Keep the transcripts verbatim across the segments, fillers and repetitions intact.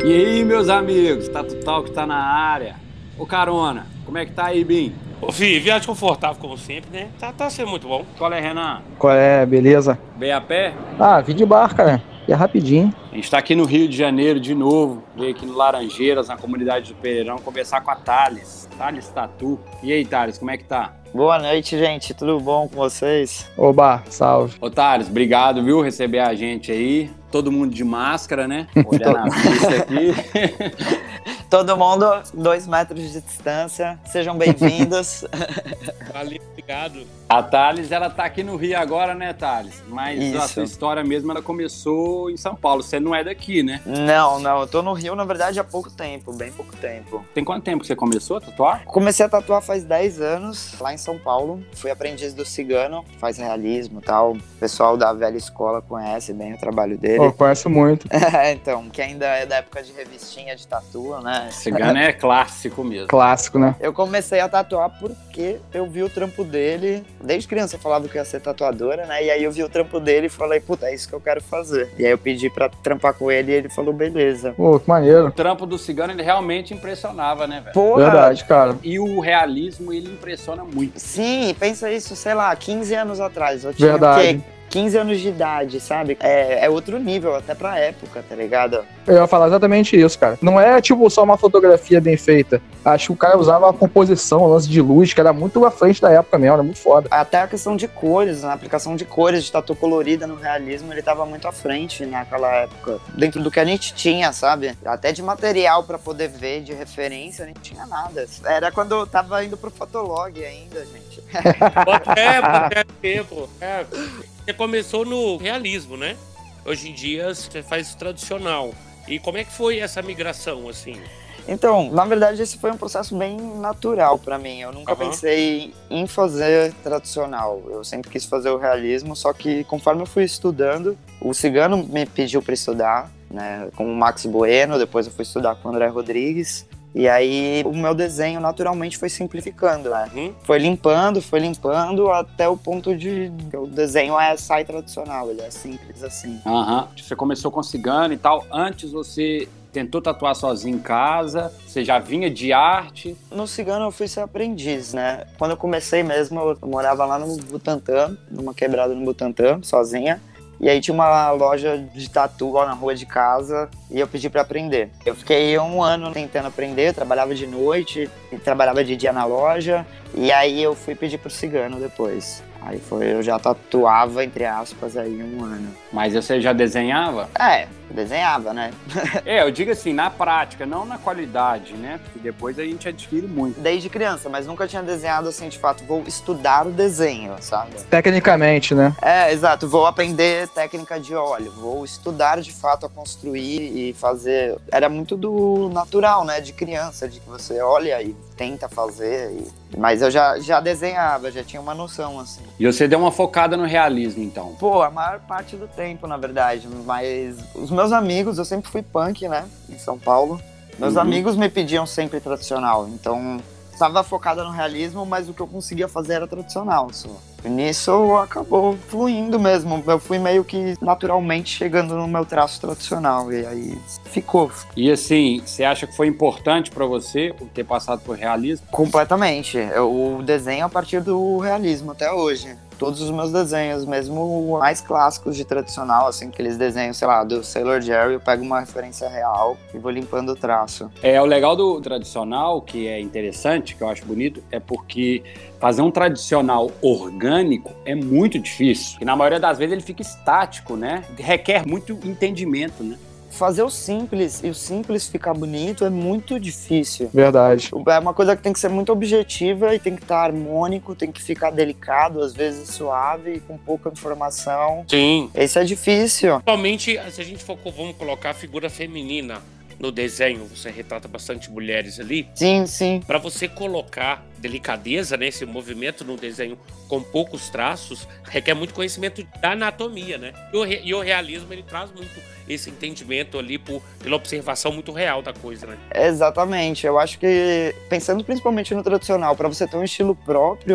E aí, meus amigos, Tatu Talk tá na área. Ô Carona, como é que tá aí, Bim? Ô, Fih, viagem confortável como sempre, né? Tá, tá sendo muito bom. Qual é, Renan? Qual é, beleza? Veio a pé? Ah, vim de barca, né? E é rapidinho. A gente tá aqui no Rio de Janeiro de novo, veio aqui no Laranjeiras, na comunidade do Pereirão, conversar com a Thales, Thales Tatu. E aí, Thales, como é que tá? Boa noite, gente. Tudo bom com vocês? Oba, salve. Ô Thales, obrigado, viu, receber a gente aí. Todo mundo de máscara, né? Olhando a vista aqui. Todo mundo, dois metros de distância. Sejam bem-vindos. Valeu, obrigado. A Thales, ela tá aqui no Rio agora, né, Thales? Mas Isso. a sua história mesmo, ela começou em São Paulo. Você não é daqui, né? Não, não. Eu tô no Rio, na verdade, há pouco tempo. Bem pouco tempo. Tem quanto tempo que você começou a tatuar? Comecei a tatuar faz dez anos, lá em São Paulo. Fui aprendiz do Cigano, faz realismo e tal. O pessoal da velha escola conhece bem o trabalho dele. Pô, conheço muito. Então, que ainda é da época de revistinha de tatu, né? Cigano é clássico mesmo. Clássico, né? Eu comecei a tatuar porque eu vi o trampo dele. Desde criança eu falava que eu ia ser tatuadora, né? E aí eu vi o trampo dele e falei, puta, é isso que eu quero fazer. E aí eu pedi pra trampar com ele e ele falou, beleza. Pô, que maneiro. O trampo do Cigano, ele realmente impressionava, né, velho? Porra! Verdade, cara. E o realismo, ele impressiona muito. Sim, pensa isso, sei lá, quinze anos atrás. Eu tinha Verdade. o quê? quinze anos de idade, sabe? É, é outro nível, até pra época, tá ligado? Eu ia falar exatamente isso, cara. Não é, tipo, só uma fotografia bem feita. Acho que o cara usava a composição, o lance de luz, que era muito à frente da época mesmo, era muito foda. Até a questão de cores, na aplicação de cores, de tatu colorida no realismo, ele tava muito à frente naquela época. Dentro do que a gente tinha, sabe? Até de material pra poder ver, de referência, não tinha nada. Era quando eu tava indo pro Fotolog ainda, gente. É, pode ter tempo. É. Você começou no realismo, né? Hoje em dia você faz tradicional. E como é que foi essa migração, assim? Então, na verdade, esse foi um processo bem natural pra mim. Eu nunca Uhum. pensei em fazer tradicional. Eu sempre quis fazer o realismo, só que conforme eu fui estudando, o Cigano me pediu pra estudar, né, com o Max Bueno, depois eu fui estudar com o André Rodrigues. E aí o meu desenho naturalmente foi simplificando, né? Uhum. Foi limpando, foi limpando até o ponto de o desenho é sai tradicional, ele é simples assim. Aham. Você começou com Cigano e tal. Antes você tentou tatuar sozinho em casa? Você já vinha de arte? No Cigano eu fui ser aprendiz, né? Quando eu comecei mesmo, eu morava lá no Butantã, numa quebrada no Butantã, sozinha. E aí tinha uma loja de tatu lá na rua de casa e eu pedi pra aprender. Eu fiquei um ano tentando aprender, eu trabalhava de noite, e trabalhava de dia na loja. E aí eu fui pedir pro Cigano depois. Aí foi, eu já tatuava, entre aspas, aí um ano. Mas você já desenhava? É, desenhava, né? É, eu digo assim, na prática, não na qualidade, né? Porque depois a gente adquire muito. Desde criança, mas nunca tinha desenhado assim, de fato, vou estudar o desenho, sabe? Tecnicamente, né? É, exato, vou aprender técnica de óleo, vou estudar de fato a construir e fazer. Era muito do natural, né, de criança, de que você olha e tenta fazer. E... Mas eu já, já desenhava, já tinha uma noção, assim. E você deu uma focada no realismo, então? Pô, a maior parte do tempo, na verdade, mas os meus amigos, eu sempre fui punk, né, em São Paulo. Meus Uhum. amigos me pediam sempre tradicional, então estava focada no realismo, mas o que eu conseguia fazer era tradicional só. E nisso acabou fluindo mesmo, eu fui meio que naturalmente chegando no meu traço tradicional e aí ficou. E assim, você acha que foi importante pra você ter passado por realismo? Completamente, eu desenho a partir do realismo até hoje. Todos os meus desenhos, mesmo mais clássicos de tradicional, assim, aqueles desenhos, sei lá, do Sailor Jerry, eu pego uma referência real e vou limpando o traço. É, o legal do tradicional, que é interessante, que eu acho bonito, é porque fazer um tradicional orgânico é muito difícil. E na maioria das vezes ele fica estático, né? Requer muito entendimento, né? Fazer o simples e o simples ficar bonito é muito difícil. Verdade. É uma coisa que tem que ser muito objetiva e tem que estar harmônico, tem que ficar delicado, às vezes suave, com pouca informação. Sim. Isso é difícil. Atualmente, se a gente for, vamos colocar a figura feminina no desenho, você retrata bastante mulheres ali. Sim, sim. Para você colocar delicadeza nesse movimento no desenho com poucos traços, requer muito conhecimento da anatomia, né? E o, re, e o realismo, ele traz muito esse entendimento ali por, pela observação muito real da coisa, né? Exatamente. Eu acho que, pensando principalmente no tradicional, para você ter um estilo próprio,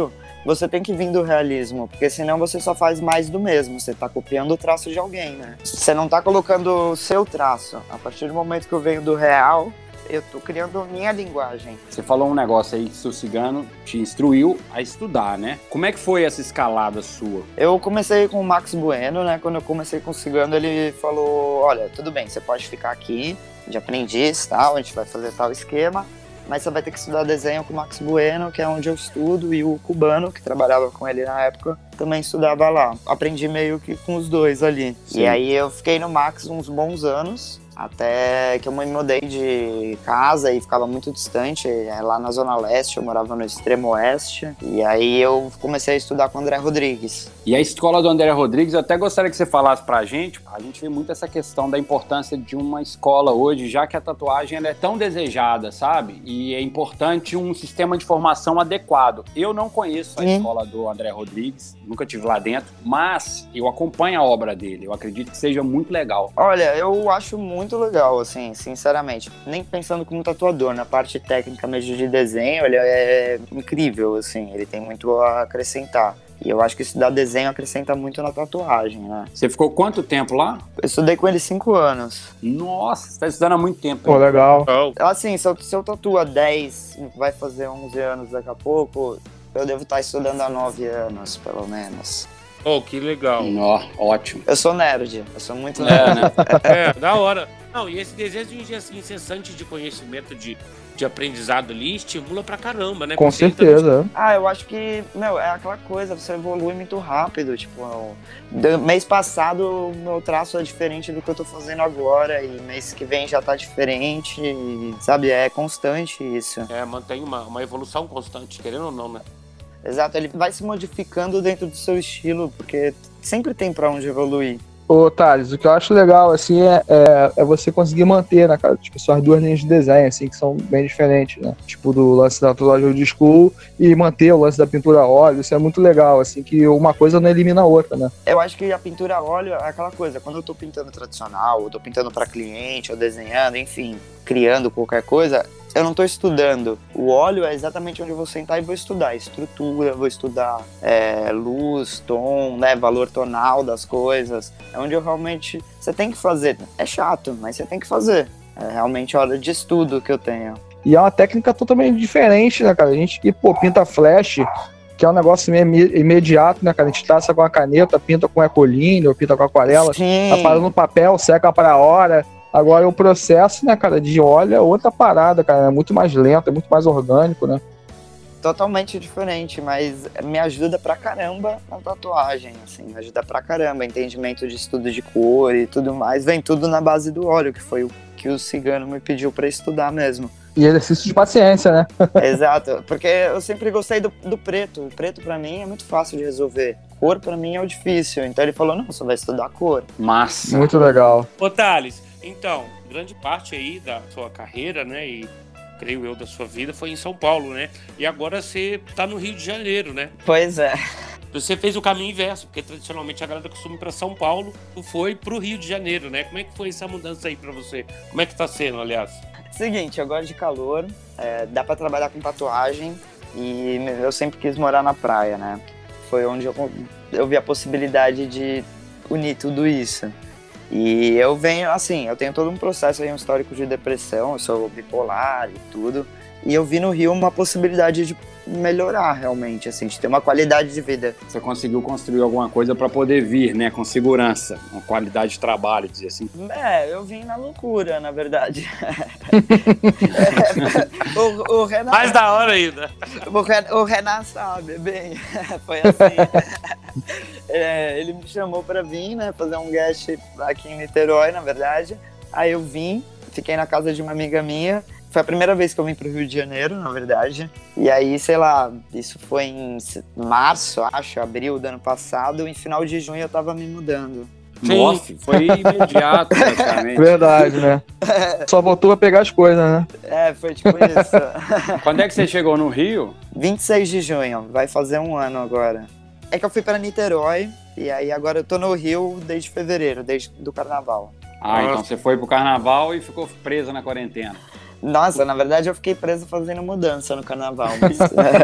você tem que vir do realismo, porque senão você só faz mais do mesmo, você tá copiando o traço de alguém, né? Você não tá colocando o seu traço. A partir do momento que eu venho do real, eu tô criando minha linguagem. Você falou um negócio aí que seu cigano te instruiu a estudar, né? Como é que foi essa escalada sua? Eu comecei com o Max Bueno, né? Quando eu comecei com o cigano, ele falou, olha, tudo bem, você pode ficar aqui de aprendiz, tal, a gente vai fazer tal esquema, mas você vai ter que estudar desenho com o Max Bueno, que é onde eu estudo, e o cubano, que trabalhava com ele na época, também estudava lá. Aprendi meio que com os dois ali. Sim. E aí eu fiquei no Max uns bons anos, até que eu me mudei de casa e ficava muito distante, lá na Zona Leste, eu morava no extremo oeste, e aí eu comecei a estudar com o André Rodrigues. E a escola do André Rodrigues, eu até gostaria que você falasse pra gente, a gente vê muito essa questão da importância de uma escola hoje, já que a tatuagem ela é tão desejada, sabe? E é importante um sistema de formação adequado. Eu não conheço a hum. escola do André Rodrigues, nunca estive lá dentro, mas eu acompanho a obra dele, eu acredito que seja muito legal. Olha, eu acho muito muito legal, assim, sinceramente. Nem pensando como tatuador, na parte técnica mesmo de desenho, ele é incrível, assim, ele tem muito a acrescentar. E eu acho que estudar desenho acrescenta muito na tatuagem, né? Você ficou quanto tempo lá? Eu estudei com ele cinco anos. Nossa, você tá estudando há muito tempo. Pô, legal. Assim, se eu, se eu tatuo há dez, vai fazer onze anos daqui a pouco, eu devo estar estudando há nove anos, pelo menos. Oh, que legal. Ó, ótimo. Eu sou nerd, eu sou muito nerd. É, né? É, da hora. Não, e esse desejo incessante de conhecimento, de, de aprendizado ali, estimula pra caramba, né? Com Porque certeza. Também... Ah, eu acho que, meu, é aquela coisa, você evolui muito rápido, tipo, do mês passado o meu traço é diferente do que eu tô fazendo agora, e mês que vem já tá diferente, e, sabe, é constante isso. É, mantém uma, uma evolução constante, querendo ou não, né? Exato, ele vai se modificando dentro do seu estilo, porque sempre tem pra onde evoluir. Ô, Thales, o que eu acho legal, assim, é, é, é você conseguir manter, né, cara, tipo, suas duas linhas de desenho, assim, que são bem diferentes, né, tipo, do lance da tatuagem old school e manter o lance da pintura a óleo, isso é muito legal, assim, que uma coisa não elimina a outra, né. Eu acho que a pintura a óleo é aquela coisa, quando eu tô pintando tradicional, eu tô pintando pra cliente, ou desenhando, enfim, criando qualquer coisa, eu não tô estudando. O óleo é exatamente onde eu vou sentar e vou estudar estrutura, vou estudar é, luz, tom, né, valor tonal das coisas. É onde eu realmente... Você tem que fazer. É chato, mas você tem que fazer. É realmente a hora de estudo que eu tenho. E é uma técnica totalmente diferente, né, cara? A gente que, pô, pinta flash, que é um negócio meio imediato, né, cara? A gente traça com a caneta, pinta com ecoline, ou pinta com aquarela. Sim. Tá parando no papel, seca pra hora. Agora o processo, né, cara, de óleo é outra parada, cara, é muito mais lento, é muito mais orgânico, né? Totalmente diferente, mas me ajuda pra caramba na tatuagem, assim, me ajuda pra caramba, entendimento de estudo de cor e tudo mais, vem tudo na base do óleo, que foi o que o cigano me pediu pra estudar mesmo. E exercício de paciência, né? Exato, porque eu sempre gostei do, do preto, o preto pra mim é muito fácil de resolver. Cor pra mim é o difícil, então ele falou, não, você vai estudar cor. Massa. Muito legal. Ô, Thales, então, grande parte aí da sua carreira, né, e creio eu da sua vida, foi em São Paulo, né? E agora você tá no Rio de Janeiro, né? Pois é. Você fez o caminho inverso, porque tradicionalmente a galera costuma ir pra São Paulo, tu foi pro Rio de Janeiro, né? Como é que foi essa mudança aí pra você? Como é que tá sendo, aliás? Seguinte, eu gosto de calor, é, dá pra trabalhar com tatuagem e eu sempre quis morar na praia, né? Foi onde eu, eu vi a possibilidade de unir tudo isso. E eu venho, assim, eu tenho todo um processo aí, um histórico de depressão, eu sou bipolar e tudo. E eu vi no Rio uma possibilidade de melhorar realmente, assim, de ter uma qualidade de vida. Você conseguiu construir alguma coisa para poder vir, né, com segurança, uma qualidade de trabalho, dizer assim. É, eu vim na loucura, na verdade. é, o, o Renan, mais da hora ainda. O, Ren, o Renan sabe, bem, foi assim. é, ele me chamou para vir, né, fazer um guest aqui em Niterói, na verdade. Aí eu vim, fiquei na casa de uma amiga minha. Foi a primeira vez que eu vim pro Rio de Janeiro, na verdade. E aí, sei lá, isso foi em março, acho, abril do ano passado. Em final de junho eu tava me mudando. Nossa, foi imediato, praticamente. Verdade, né? Só voltou a pegar as coisas, né? É, foi tipo isso. Quando é que você chegou no Rio? vinte e seis de junho, vai fazer um ano agora. É que eu fui pra Niterói, e aí agora eu tô no Rio desde fevereiro, desde do carnaval. Ah, então você foi pro carnaval e ficou presa na quarentena. Nossa, na verdade eu fiquei preso fazendo mudança no carnaval. Mas...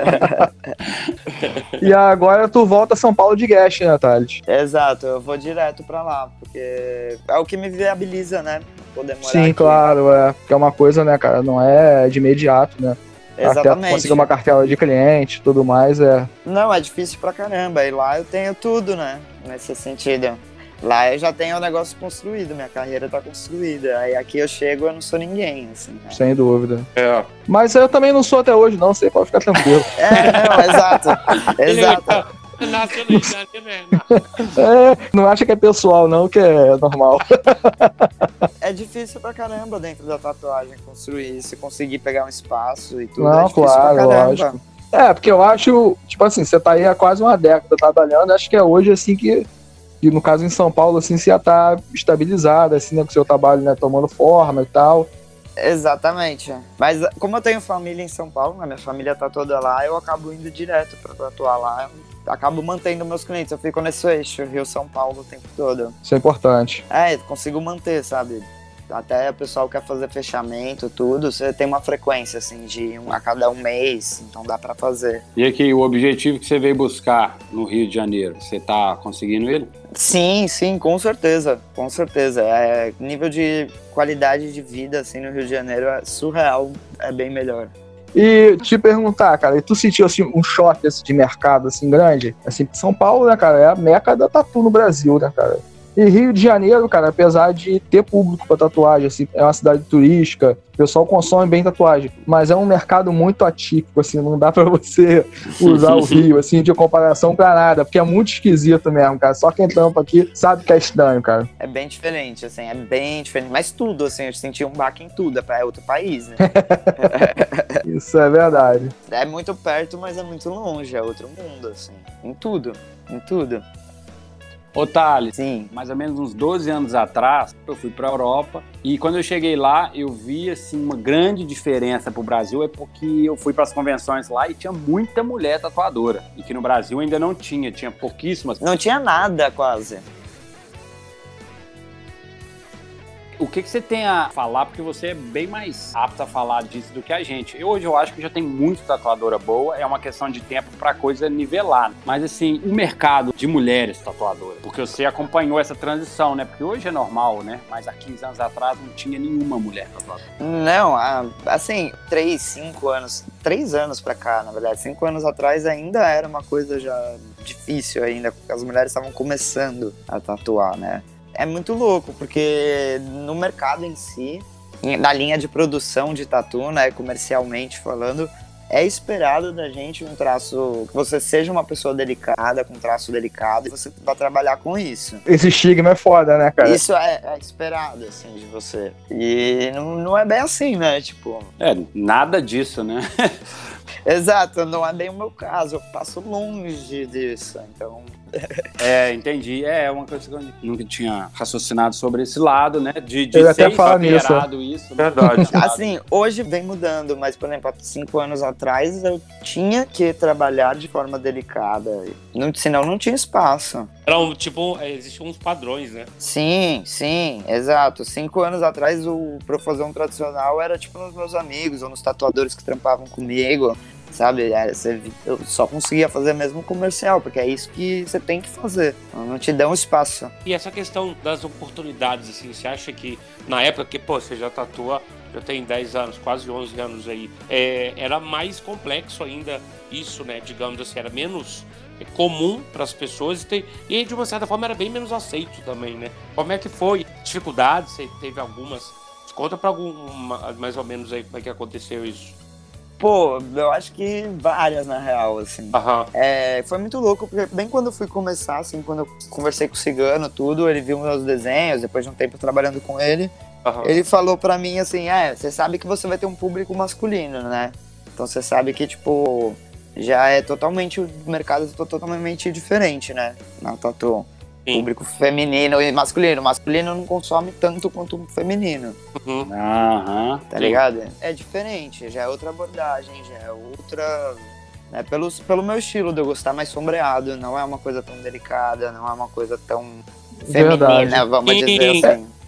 E agora tu volta a São Paulo de guest, né, Thales? Exato, eu vou direto pra lá, porque é o que me viabiliza, né? Poder morar Sim, aqui. claro, é. Porque é uma coisa, né, cara, não é de imediato, né? Exatamente. Até conseguir uma cartela de cliente e tudo mais, é... Não, é difícil pra caramba, e lá eu tenho tudo, né, nesse sentido. Lá eu já tenho o negócio construído, minha carreira tá construída. Aí aqui eu chego, eu não sou ninguém, assim, né? Sem dúvida. É. Mas eu também não sou até hoje, não, você pode ficar tranquilo. É, não, exato. Exato. Nasceu no Rio de Janeiro, né? É, não acha que é pessoal, não, que é normal. É difícil pra caramba dentro da tatuagem construir isso, conseguir pegar um espaço e tudo. Não, é difícil claro, pra caramba. lógico. É, porque eu acho, tipo assim, você tá aí há quase uma década trabalhando, acho que é hoje, assim, que, que no caso em São Paulo, assim, você já tá estabilizado, assim, né, com o seu trabalho, né, tomando forma e tal. Exatamente. Mas como eu tenho família em São Paulo, né, minha família tá toda lá, eu acabo indo direto pra tatuar lá. Eu acabo mantendo meus clientes, eu fico nesse eixo, Rio-São Paulo o tempo todo. Isso é importante. É, consigo manter, sabe? Até o pessoal quer fazer fechamento, tudo, você tem uma frequência, assim, de um a cada um mês, então dá pra fazer. E aqui, o objetivo que você veio buscar no Rio de Janeiro, você tá conseguindo ele? Sim, sim, com certeza, com certeza. É, nível de qualidade de vida, assim, no Rio de Janeiro é surreal, é bem melhor. E te perguntar, cara, e tu sentiu, assim, um choque, assim, de mercado, assim, grande? Assim, São Paulo, né, cara, é a meca da tatu no Brasil, né, cara? E Rio de Janeiro, cara, apesar de ter público pra tatuagem, assim, é uma cidade turística, o pessoal consome bem tatuagem, mas é um mercado muito atípico, assim, não dá pra você usar o Rio, assim, de comparação pra nada, porque é muito esquisito mesmo, cara. Só quem tampa aqui sabe que é estranho, cara. É bem diferente, assim, é bem diferente, mas tudo, assim, eu senti um baque em tudo, é outro país, né? Isso é verdade. É muito perto, mas é muito longe, é outro mundo, assim, em tudo, em tudo. Ô, Thales, Sim. mais ou menos uns doze anos atrás, eu fui pra Europa e quando eu cheguei lá, eu vi, assim, uma grande diferença pro Brasil, é porque eu fui pras convenções lá e tinha muita mulher tatuadora, e que no Brasil ainda não tinha, tinha pouquíssimas. Não tinha nada, quase. O que, que você tem a falar, porque você é bem mais apto a falar disso do que a gente. Eu, hoje eu acho que já tem muito tatuadora boa, é uma questão de tempo pra coisa nivelar. Mas assim, o mercado de mulheres tatuadoras, porque você acompanhou essa transição, né? Porque hoje é normal, né? Mas há quinze anos atrás não tinha nenhuma mulher tatuadora. Não, assim, três, cinco anos, três anos pra cá, na verdade, cinco anos atrás ainda era uma coisa já difícil ainda, porque as mulheres estavam começando a tatuar, né? É muito louco, porque no mercado em si, na linha de produção de tatu, né, comercialmente falando, é esperado da gente um traço, que você seja uma pessoa delicada, com um traço delicado, e você vai trabalhar com isso. Esse estigma é foda, né, cara? Isso é, é esperado, assim, de você. E não, não é bem assim, né, tipo... É, nada disso, né? Exato, não é bem o meu caso, eu passo longe disso, então... É, entendi. É uma coisa que eu nunca tinha raciocinado sobre esse lado, né? De, de Eu ser até falo nisso. exagerado isso. né? Verdade. Assim, hoje vem mudando, mas, por exemplo, há cinco anos atrás eu tinha que trabalhar de forma delicada, não, senão não tinha espaço. Eram, tipo, existiam uns padrões, né? Sim, sim, exato. Cinco anos atrás, o pra eu fazer um tradicional era tipo nos meus amigos ou nos tatuadores que trampavam comigo. Sabe, é, você, eu só conseguia fazer mesmo comercial, porque é isso que você tem que fazer, não te dão espaço. E essa questão das oportunidades, assim, você acha que na época que, pô, você já tatua, já tem dez anos, quase onze anos aí, é, era mais complexo ainda isso, né, digamos assim, era menos comum para as pessoas e, e de uma certa forma era bem menos aceito também, né? Como é que foi? Dificuldades, você teve algumas? Conta para alguma, mais ou menos aí como é que aconteceu isso. Pô, eu acho que várias, na real, assim. Aham. É, foi muito louco, porque bem quando eu fui começar, assim, quando eu conversei com o Cigano, tudo, ele viu meus desenhos, depois de um tempo trabalhando com ele, Aham. ele falou pra mim, assim, é, você sabe que você vai ter um público masculino, né? Então você sabe que, tipo, já é totalmente, o mercado é totalmente diferente, né? Na tatu. Sim. Público feminino e masculino. Masculino não consome tanto quanto o feminino. Uhum. Aham. Tá Sim. ligado? É diferente, já é outra abordagem, já é outra... Né? Pelo, pelo meu estilo de eu gostar mais sombreado, não é uma coisa tão delicada, não é uma coisa tão Verdade. feminina, vamos Sim. dizer assim.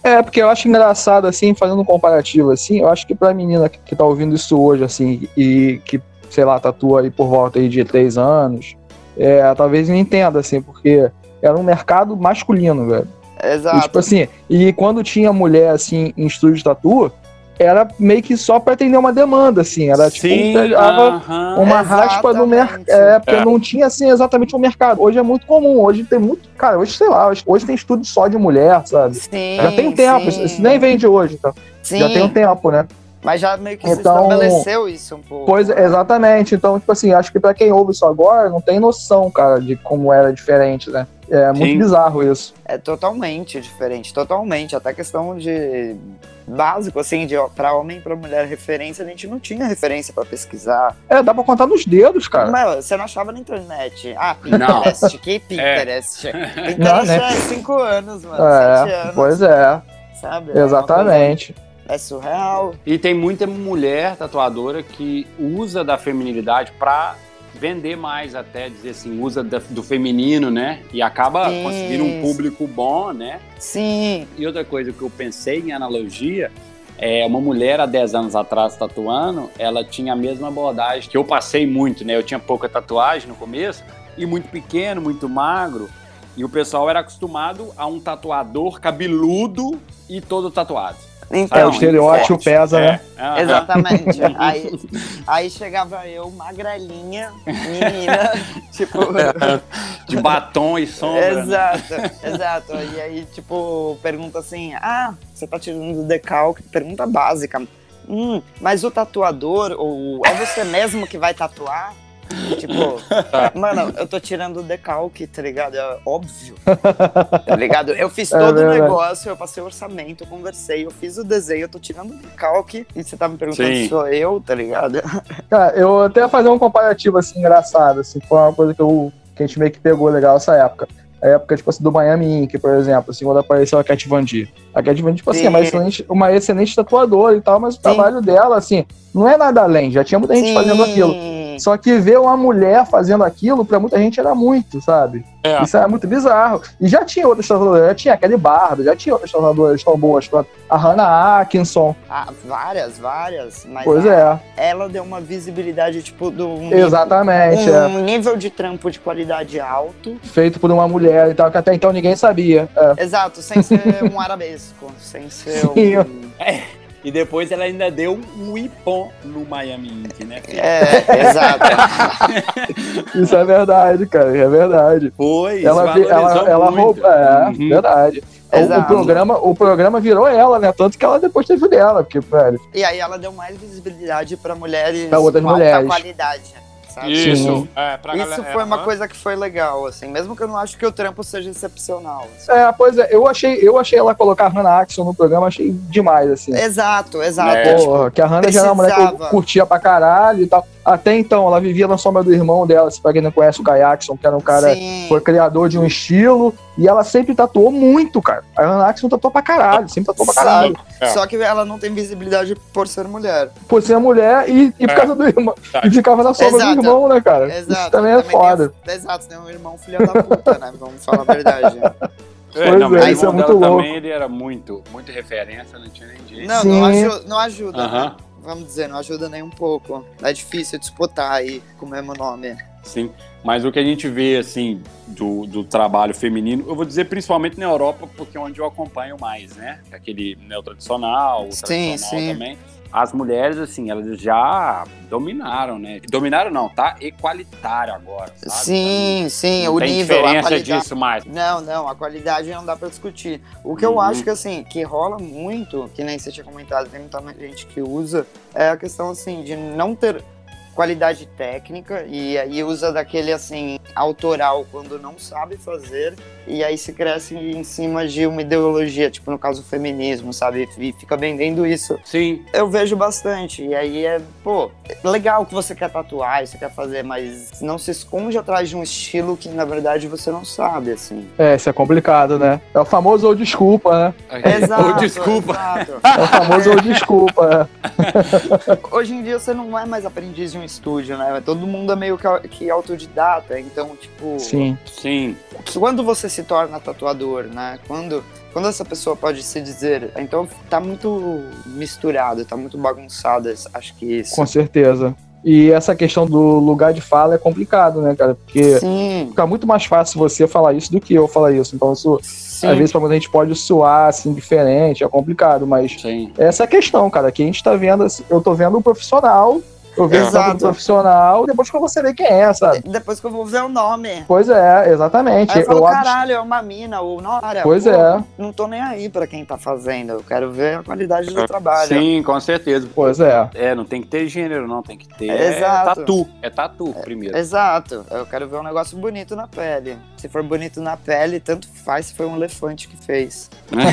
É, porque eu acho engraçado, assim, fazendo um comparativo, assim, eu acho que pra menina que, que tá ouvindo isso hoje, assim, e que, sei lá, tatua aí por volta aí de três anos, é, talvez não entenda, assim, porque era um mercado masculino, velho. Exato. E, tipo assim, e quando tinha mulher, assim, em estúdio de tatu, era meio que só pra atender uma demanda, assim, era tipo, Sim, pegava aham. uma raspa do mercado, Exatamente. é, porque É. não tinha, assim, exatamente um mercado. Hoje é muito comum, hoje tem muito, cara, hoje, sei lá, hoje, hoje tem estúdio só de mulher, sabe? Sim, Já tem um tempo, sim. isso nem vem de hoje, tá? Sim, Já tem um tempo, né? mas já meio que se Então, estabeleceu isso um pouco. Pois, né? exatamente. Então, tipo assim, acho que pra quem ouve isso agora, não tem noção, cara, de como era diferente, né? É muito Sim. bizarro isso. É totalmente diferente, totalmente. Até questão de básico, assim, de pra homem e pra mulher referência, a gente não tinha referência pra pesquisar. É, dá pra contar nos dedos, cara. Mas você não achava na internet. Ah, Pinterest, que Pinterest? Pinterest Não, né? é cinco anos, mano, sete É, anos, pois é, sabe? É uma exatamente. coisa- É surreal. E tem muita mulher tatuadora que usa da feminilidade pra vender mais, até dizer assim, usa da- do feminino, né? E acaba Sim. conseguindo um público bom, né? Sim, E outra coisa que eu pensei em analogia é uma mulher há dez anos atrás tatuando, ela tinha a mesma abordagem que eu passei muito, né? Eu tinha pouca tatuagem no começo e muito pequeno, muito magro. E o pessoal era acostumado a um tatuador cabeludo e todo tatuado. então. É, o estereótipo forte. pesa, né? aham. Exatamente. aí, aí chegava eu, magrelinha, menina, tipo. De batom e sombra. né? Exato, exato. E aí, tipo, pergunta assim: ah, você tá tirando do decalque? Pergunta básica. Hum, mas o tatuador, ou é você mesmo que vai tatuar? Tipo, mano, eu tô tirando o decalque, tá ligado? É óbvio. Tá ligado? Eu fiz É todo o verdade. negócio, eu passei o orçamento, eu conversei, eu fiz o desenho, eu tô tirando o decalque e você tá me perguntando Sim. se sou eu, tá ligado? Cara, eu até ia fazer um comparativo, assim, engraçado, assim, foi uma coisa que, eu, que a gente meio que pegou legal essa época. A época, tipo assim, do Miami Ink, por exemplo, assim, quando apareceu a Kat Von D. A Kat Von D, tipo assim, é uma Sim. excelente, uma excelente tatuadora e tal, mas o Sim. trabalho dela, assim, não é nada além, já tinha muita gente fazendo aquilo. Só que ver uma mulher fazendo aquilo, pra muita gente era muito, sabe? É. Isso era muito bizarro. E já tinha outras tatuadoras, já tinha a Kelly Bardo, já tinha outras tatuadoras tão boas quanto a Hannah Atkinson. Ah, várias, várias. Mas Pois a- é, ela deu uma visibilidade, tipo, do um exatamente. é. um nível de trampo de qualidade alto. Feito por uma mulher e tal, que até então ninguém sabia. É. Exato, sem ser um arabesco, sem ser Sim. um... E depois ela ainda deu um ipom no Miami Ink, né? É, exato. Isso é verdade, cara, é verdade. Foi, Ela, vi- ela, valorizou ela muito. roubou. É, Uhum. verdade. O, o, Exato. programa, o programa virou ela, né? Tanto que ela depois teve dela, porque, velho. E aí ela deu mais visibilidade pra mulheres Pra outras com alta mulheres. qualidade, sabe? Isso. Sim. É, pra Isso galera- foi uma aham. coisa que foi legal, assim, mesmo que eu não acho que o trampo seja excepcional. assim. É, pois é, eu achei, eu achei ela colocar a Hannah Atkinson no programa, achei demais, assim. Exato, exato. É. Tipo, Porra, que a Hannah já era uma mulher que eu precisava. curtia pra caralho e tal. Até então, ela vivia na sombra do irmão dela, se pra quem não conhece o Kai Atkinson, que era um cara, sim. foi criador de um estilo, e ela sempre tatuou muito, cara. A Hannah Atkinson tatuou pra caralho, sempre tatuou pra Sim. caralho. É. Só que ela não tem visibilidade por ser mulher. Por ser mulher e, e por É. causa do irmão. Tá. E ficava na sombra Exato. do irmão, né, cara? Exato. Isso também é foda. Tem, exato, tem um irmão filho da puta, né? Vamos falar a verdade. É, Pois não, mas é, o isso é irmão muito dela louco. também, ele era muito, muito referência, não tinha nem jeito. Não, Sim. não, aju não ajuda, Aham. né? Vamos dizer, não ajuda nem um pouco. É difícil disputar aí com o mesmo nome. Sim, mas o que a gente vê, assim, do, do trabalho feminino, eu vou dizer principalmente na Europa, porque é onde eu acompanho mais, né? Aquele neotradicional, o Sim, tradicional sim. também. As mulheres, assim, elas já dominaram, né? Dominaram não, tá? Equalitário agora, sabe? Sim, sim, Não o tem nível, a diferença qualidade. disso mais. Não, não, a qualidade não dá pra discutir. O que eu Uhum. acho que, assim, que rola muito, que nem você tinha comentado, tem muita gente que usa, é a questão, assim, de não ter qualidade técnica e aí usa daquele, assim, autoral quando não sabe fazer e aí se cresce em cima de uma ideologia, tipo, no caso, o feminismo, sabe? E fica vendendo isso. Sim, Eu vejo bastante, e aí é, pô, legal que você quer tatuar, você quer fazer, mas não se esconde atrás de um estilo que, na verdade, você não sabe, assim. É, isso é complicado, né? É o famoso ou desculpa, né? Exato, Ou desculpa. exato. É o famoso ou desculpa, né? Hoje em dia você não é mais aprendiz de um estúdio, né? Todo mundo é meio que, que autodidata, então, tipo... Sim. sim. quando você se torna tatuador, né? Quando, quando essa pessoa pode se dizer... Então tá muito misturado, tá muito bagunçado, acho que isso. Com certeza. E essa questão do lugar de fala é complicado, né, cara? Porque Sim. fica muito mais fácil você falar isso do que eu falar isso. Então isso, Sim. às vezes, pra muita gente pode soar, assim, diferente, é complicado. Mas Sim. essa é a questão, cara. Aqui a gente tá vendo, assim, eu tô vendo um profissional... Eu vejo o profissional, depois que você vê quem é, sabe? Depois que eu vou ver o nome. Pois é, exatamente. Aí eu falo, eu caralho, é uma mina, ou não, cara, Pois pô, é. Não tô nem aí pra quem tá fazendo, eu quero ver a qualidade do trabalho. Sim, com certeza. Pois é. É, não tem que ter gênero, não, tem que ter É, exato. tatu. É tatu primeiro. Exato, eu quero ver um negócio bonito na pele. Se for bonito na pele, tanto faz se foi um elefante que fez.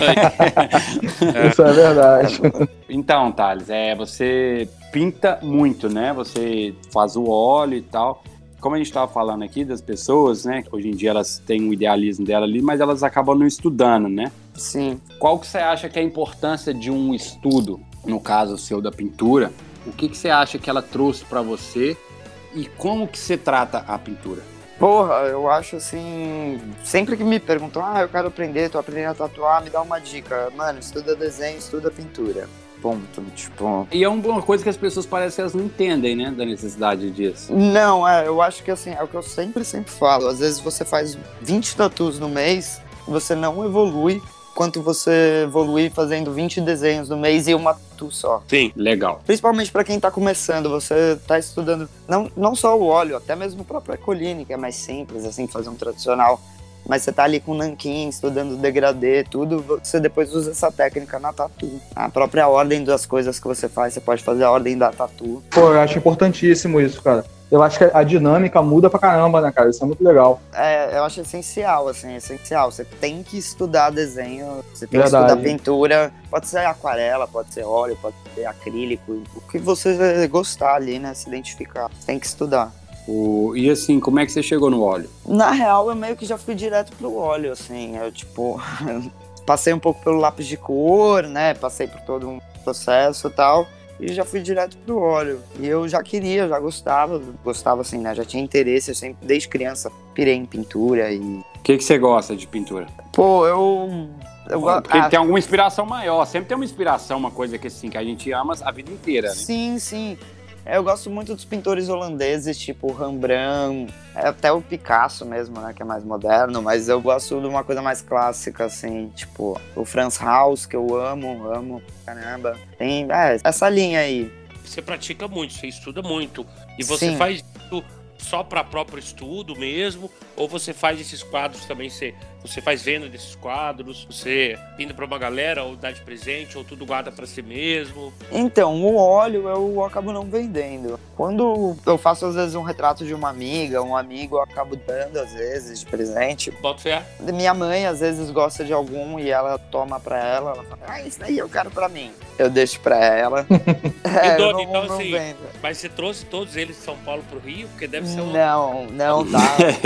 Isso é verdade. Então, Thales, é, você pinta muito, né? Você faz o óleo e tal. Como a gente estava falando aqui das pessoas, né? Hoje em dia elas têm um idealismo dela ali, mas elas acabam não estudando, né? Sim. Qual que você acha que é a importância de um estudo, no caso seu da pintura? O que, que você acha que ela trouxe para você e como que você trata a pintura? Porra, eu acho assim... Sempre que me perguntam, ah, eu quero aprender, tô aprendendo a tatuar, me dá uma dica. Mano, estuda desenho, estuda pintura. Ponto, tipo... E é uma coisa que as pessoas parecem que elas não entendem, né, da necessidade disso. Não, é, eu acho que assim, é o que eu sempre, sempre falo. Às vezes você faz vinte tatus no mês, você não evolui quanto você evoluir fazendo vinte desenhos no mês e uma tatu só. Sim, legal. Principalmente pra quem tá começando, você tá estudando não, não só o óleo, até mesmo o próprio Ecoline, que é mais simples, assim, fazer um tradicional. Mas você tá ali com nanquim, estudando degradê, tudo, você depois usa essa técnica na tatu. A própria ordem das coisas que você faz, você pode fazer a ordem da tatu. Pô, eu acho importantíssimo isso, cara. Eu acho que a dinâmica muda pra caramba, né, cara? Isso é muito legal. É, eu acho essencial, assim, essencial. Você tem que estudar desenho, você tem Verdade. que estudar pintura. Pode ser aquarela, pode ser óleo, pode ser acrílico. O que você gostar ali, né, se identificar. Você tem que estudar. O... E assim, como é que você chegou no óleo? Na real, eu meio que já fui direto pro óleo, assim. Eu, tipo, passei um pouco pelo lápis de cor, né? Passei por todo um processo e tal. E já fui direto pro óleo. E eu já queria, já gostava. Gostava, assim, né? Já tinha interesse. Eu sempre, desde criança, pirei em pintura e... O que, que você gosta de pintura? Pô, eu... eu gosto... Porque ah, tem alguma inspiração maior. Sempre tem uma inspiração, uma coisa que, assim, que a gente ama a vida inteira, né? Sim, sim. Eu gosto muito dos pintores holandeses, tipo Rembrandt, até o Picasso mesmo, né, que é mais moderno, mas eu gosto de uma coisa mais clássica, assim, tipo o Frans Hals, que eu amo, amo, caramba. Tem é, essa linha aí. Você pratica muito, você estuda muito, e você Sim. faz isso só para próprio estudo mesmo, ou você faz esses quadros também, você, você faz venda desses quadros, você pinta para uma galera, ou dá de presente, ou tudo guarda para si mesmo? Então, o óleo eu acabo não vendendo. Quando eu faço, às vezes, um retrato de uma amiga, um amigo, eu acabo dando, às vezes, de presente. Bota fé? Minha mãe, às vezes, gosta de algum e ela toma pra ela, ela fala, ah, isso daí eu quero pra mim. Eu deixo pra ela. é, E, Doni, eu não, então, não assim, vendo. Mas você trouxe todos eles de São Paulo pro Rio? Porque deve ser um... Não, não tá.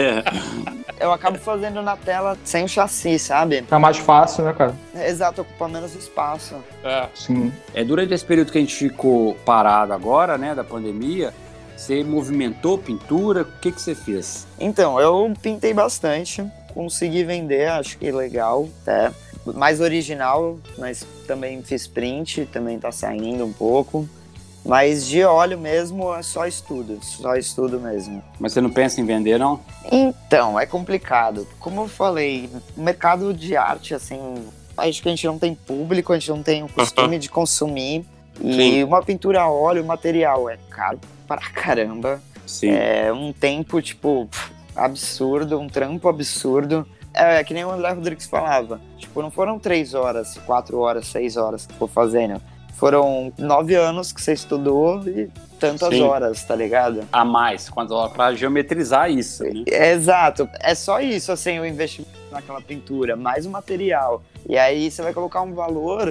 Eu acabo fazendo na tela sem o chassi, sabe? Fica mais fácil, né, cara? Exato, ocupa menos espaço. É. Sim. É, durante esse período que a gente ficou parado agora, né, da pandemia, você movimentou pintura? O que, que você fez? Então, eu pintei bastante, consegui vender, acho que legal, até. Mais original, mas também fiz print, também tá saindo um pouco. Mas de óleo mesmo é só estudo, só estudo mesmo. Mas você não pensa em vender, não? Então, é complicado. Como eu falei, o mercado de arte, assim, acho que a gente não tem público, a gente não tem o costume de consumir. E Sim. uma pintura a óleo, o material é caro pra caramba. Sim. É um tempo, tipo, absurdo, um trampo absurdo. É, é que nem o André Rodrigues falava. Tipo, não foram três horas, quatro horas, seis horas que eu tô fazendo. Foram nove anos que você estudou e tantas Sim. horas, tá ligado? A mais, quando pra geometrizar isso, né? É, exato. É só isso, assim, o investimento naquela pintura, mais o material. E aí você vai colocar um valor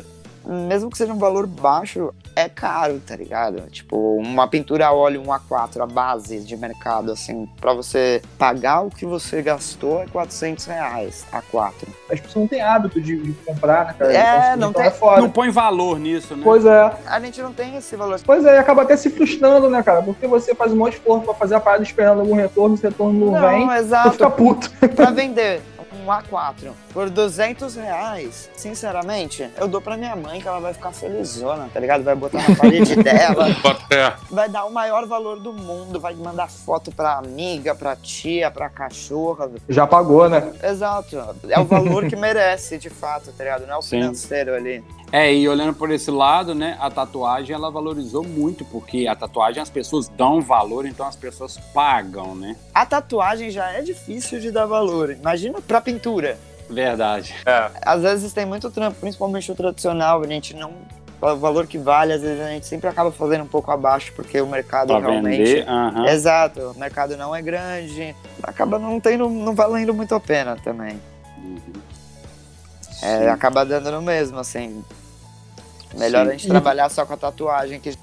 mesmo que seja um valor baixo, é caro, tá ligado? Tipo, uma pintura a óleo um A quatro, a base de mercado, assim, pra você pagar o que você gastou é quatrocentos reais A quatro. As pessoas não têm hábito de, de comprar, né, cara? É, Então, não então tem- é foda. Não põe valor nisso, né? Pois é. A gente não tem esse valor. Pois é, e acaba até se frustrando, né, cara? Porque você faz um monte de esforço pra fazer a parada esperando algum retorno, esse retorno não, Não, vem, tu exato. fica puto. Pra vender um A quatro por duzentos reais, sinceramente, eu dou pra minha mãe que ela vai ficar felizona, tá ligado? Vai botar na parede dela, É. vai dar o maior valor do mundo, vai mandar foto pra amiga, pra tia, pra cachorra. Já pagou, né? Exato. É o valor que merece, de fato, tá ligado? Não é o Sim. financeiro ali. É, e olhando por esse lado, né, a tatuagem ela valorizou muito, porque a tatuagem as pessoas dão valor, então as pessoas pagam, né? A tatuagem já é difícil de dar valor. Imagina pra pintura. Verdade. É. Às vezes tem muito trampo, principalmente o tradicional, a gente não... O valor que vale, às vezes a gente sempre acaba fazendo um pouco abaixo, porque o mercado Pra realmente... vender, aham. Exato, o mercado não é grande, acaba não tendo, não valendo muito a pena também. Uhum. É, Sim. acaba dando no mesmo, assim. Melhor Sim. a gente trabalhar só com a tatuagem, que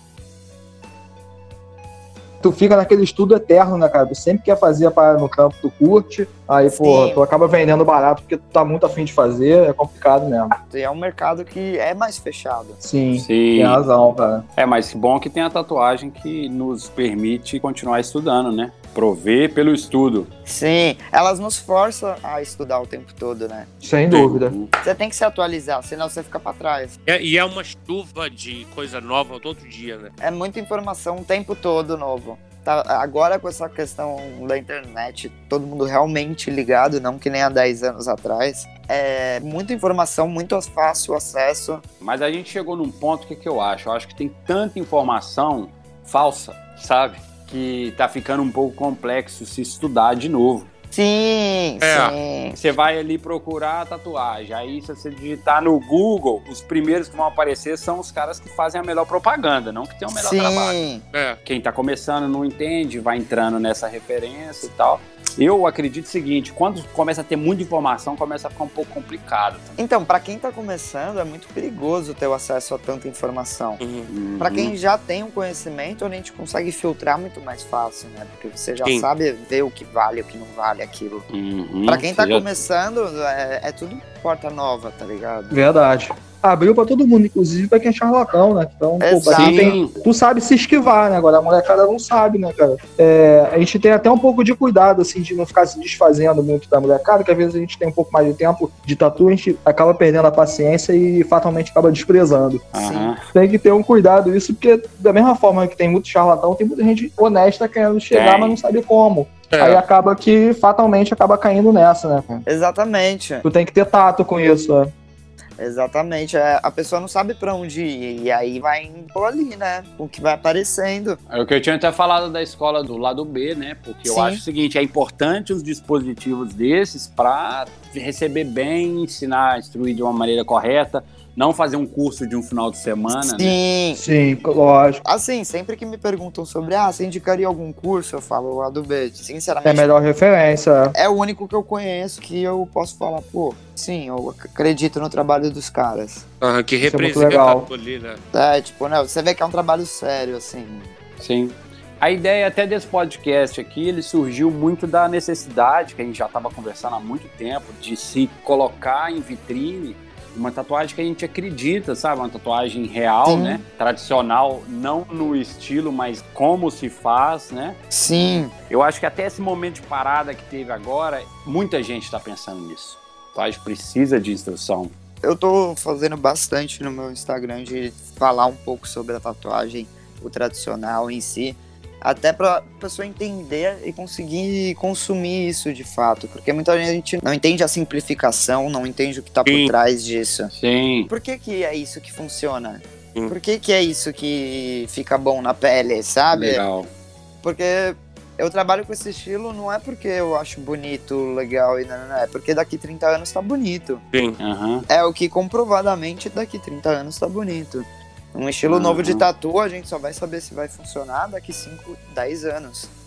Tu fica naquele estudo eterno, né, cara? Tu sempre quer fazer a parada no campo, tu curte, aí, pô, Sim. tu acaba vendendo barato porque tu tá muito afim de fazer, é complicado mesmo. é um mercado que é mais fechado. Sim, Sim. tem razão, cara. É, mas bom que tem a tatuagem que nos permite continuar estudando, né? Prover pelo estudo. Sim, elas nos forçam a estudar o tempo todo, né? Sem dúvida. Uhum. Você tem que se atualizar, senão você fica pra trás. É, e é uma chuva de coisa nova todo dia, né? É muita informação o tempo todo novo. Tá, agora com essa questão da internet, todo mundo realmente ligado, não que nem há dez anos atrás. É muita informação, muito fácil acesso. Mas a gente chegou num ponto, o que, que eu acho? Eu acho que tem tanta informação falsa, sabe? Que tá ficando um pouco complexo se estudar de novo. Sim, É. sim. Você vai ali procurar a tatuagem, aí se você digitar no Google, os primeiros que vão aparecer são os caras que fazem a melhor propaganda, não que tem o melhor trabalho. Sim. É. Quem tá começando não entende, vai entrando nessa referência e tal. Eu acredito o seguinte, quando começa a ter muita informação, começa a ficar um pouco complicado. Então, pra quem tá começando, é muito perigoso ter o acesso a tanta informação. Uhum. Uhum. Pra quem já tem um conhecimento, a gente consegue filtrar muito mais fácil, né? Porque você já Sim. sabe ver o que vale e o que não vale aquilo. Uhum. Pra quem tá Você já- começando, é, é tudo porta nova, tá ligado? Verdade. Abriu pra todo mundo, inclusive pra quem é charlatão, né? Então, pô, pra quem tem, Sim, tu sabe se esquivar, né? Agora a molecada não sabe, né, cara? É, a gente tem até um pouco de cuidado, assim, de não ficar se desfazendo muito da molecada, que às vezes a gente tem um pouco mais de tempo de tatu, a gente acaba perdendo a paciência e fatalmente acaba desprezando. aham. Tem que ter um cuidado isso, porque da mesma forma que tem muito charlatão, tem muita gente honesta querendo chegar, Tem. mas não sabe como. É. Aí acaba que fatalmente acaba caindo nessa, né, cara? Exatamente. Tu tem que ter tato com isso, né? Exatamente. É, a pessoa não sabe pra onde ir. E aí vai indo ali, né? O que vai aparecendo. É o que eu tinha até falado da escola do lado B, né? Porque eu Sim. acho o seguinte, é importante os dispositivos desses para receber bem, ensinar, instruir de uma maneira correta, não fazer um curso de um final de semana, né? Sim. Sim, lógico. Assim, sempre que me perguntam sobre, ah, você indicaria algum curso? Eu falo o A do B. É a Sinceramente, melhor referência. é o único que eu conheço que eu posso falar, pô, sim, eu acredito no trabalho dos caras. Aham, que Isso é muito representa legal. tudo ali, né? É, tipo, né, você vê que é um trabalho sério, assim. Sim. A ideia até desse podcast aqui, ele surgiu muito da necessidade, que a gente já estava conversando há muito tempo, de se colocar em vitrine uma tatuagem que a gente acredita, sabe? Uma tatuagem real, Sim. né? Tradicional, não no estilo, mas como se faz, né? Sim. Eu acho que até esse momento de parada que teve agora, muita gente está pensando nisso. A tatuagem precisa de instrução. Eu tô fazendo bastante no meu Instagram de falar um pouco sobre a tatuagem, o tradicional em si, até pra pessoa entender e conseguir consumir isso de fato, porque muita gente não entende a simplificação, não entende o que tá por Sim. trás disso. Sim. Por que que é isso que funciona? Sim. Por que que é isso que fica bom na pele, sabe? Legal. Porque eu trabalho com esse estilo não é porque eu acho bonito, legal, e não, não, não, é porque daqui trinta anos tá bonito. Sim. Aham. É o que comprovadamente daqui trinta anos tá bonito. Um estilo Uhum. novo de tatu, a gente só vai saber se vai funcionar daqui cinco, dez anos.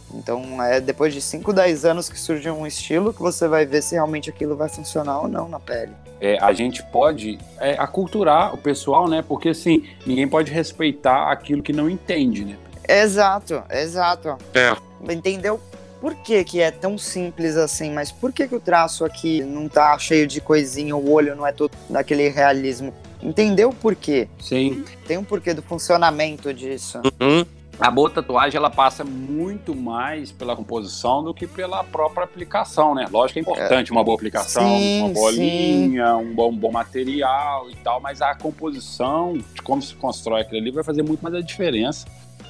Então é depois de cinco, dez anos que surge um estilo que você vai ver se realmente aquilo vai funcionar ou não na pele. É, a gente pode é, aculturar o pessoal, né? Porque assim, ninguém pode respeitar aquilo que não entende, né? Exato, exato. É. Entendeu? Por que que é tão simples assim, mas por que que o traço aqui não tá cheio de coisinha, o olho não é todo daquele realismo? Entendeu por quê? Sim. Tem um porquê do funcionamento disso. Uhum. A boa tatuagem, ela passa muito mais pela composição do que pela própria aplicação, né? Lógico que é importante uma boa aplicação, Sim, uma boa linha, um bom, um bom material e tal, mas a composição, de como se constrói aquilo ali, vai fazer muito mais a diferença.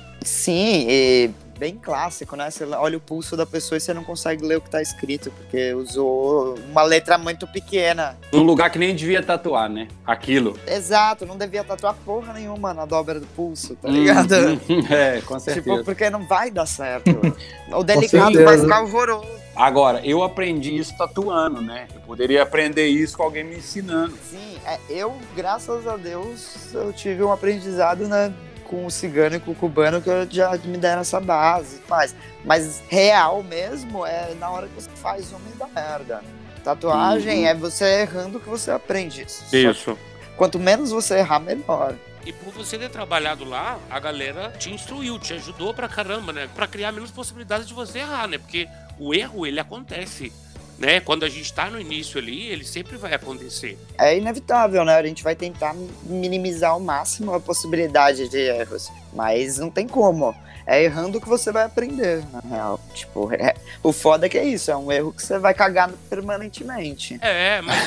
Sim, e bem clássico, né? Você olha o pulso da pessoa e você não consegue ler o que tá escrito, porque usou uma letra muito pequena. Num lugar que nem devia tatuar, né? Aquilo. Exato, não devia tatuar porra nenhuma na dobra do pulso, tá ligado? Hum, é, com certeza. Tipo, porque não vai dar certo. O delicado certeza. vai ficar horroroso. Agora, eu aprendi isso tatuando, né? Eu poderia aprender isso com alguém me ensinando. Sim, é, eu, graças a Deus, eu tive um aprendizado, né, com o cigano e com o cubano que eu já me deram essa base, faz. Mas real mesmo é na hora que você faz uma e dá merda. Tatuagem Uhum. é você errando que você aprende isso. Só Isso. que quanto menos você errar, melhor. E por você ter trabalhado lá, a galera te instruiu, te ajudou pra caramba, né? Pra criar menos possibilidades de você errar, né? Porque o erro, ele acontece, né? Quando a gente tá no início ali, ele sempre vai acontecer. É inevitável, né? A gente vai tentar minimizar ao máximo a possibilidade de erros. Mas não tem como. É errando que você vai aprender, na real. Tipo, é... o foda é que é isso. É um erro que você vai cagar permanentemente. É, mas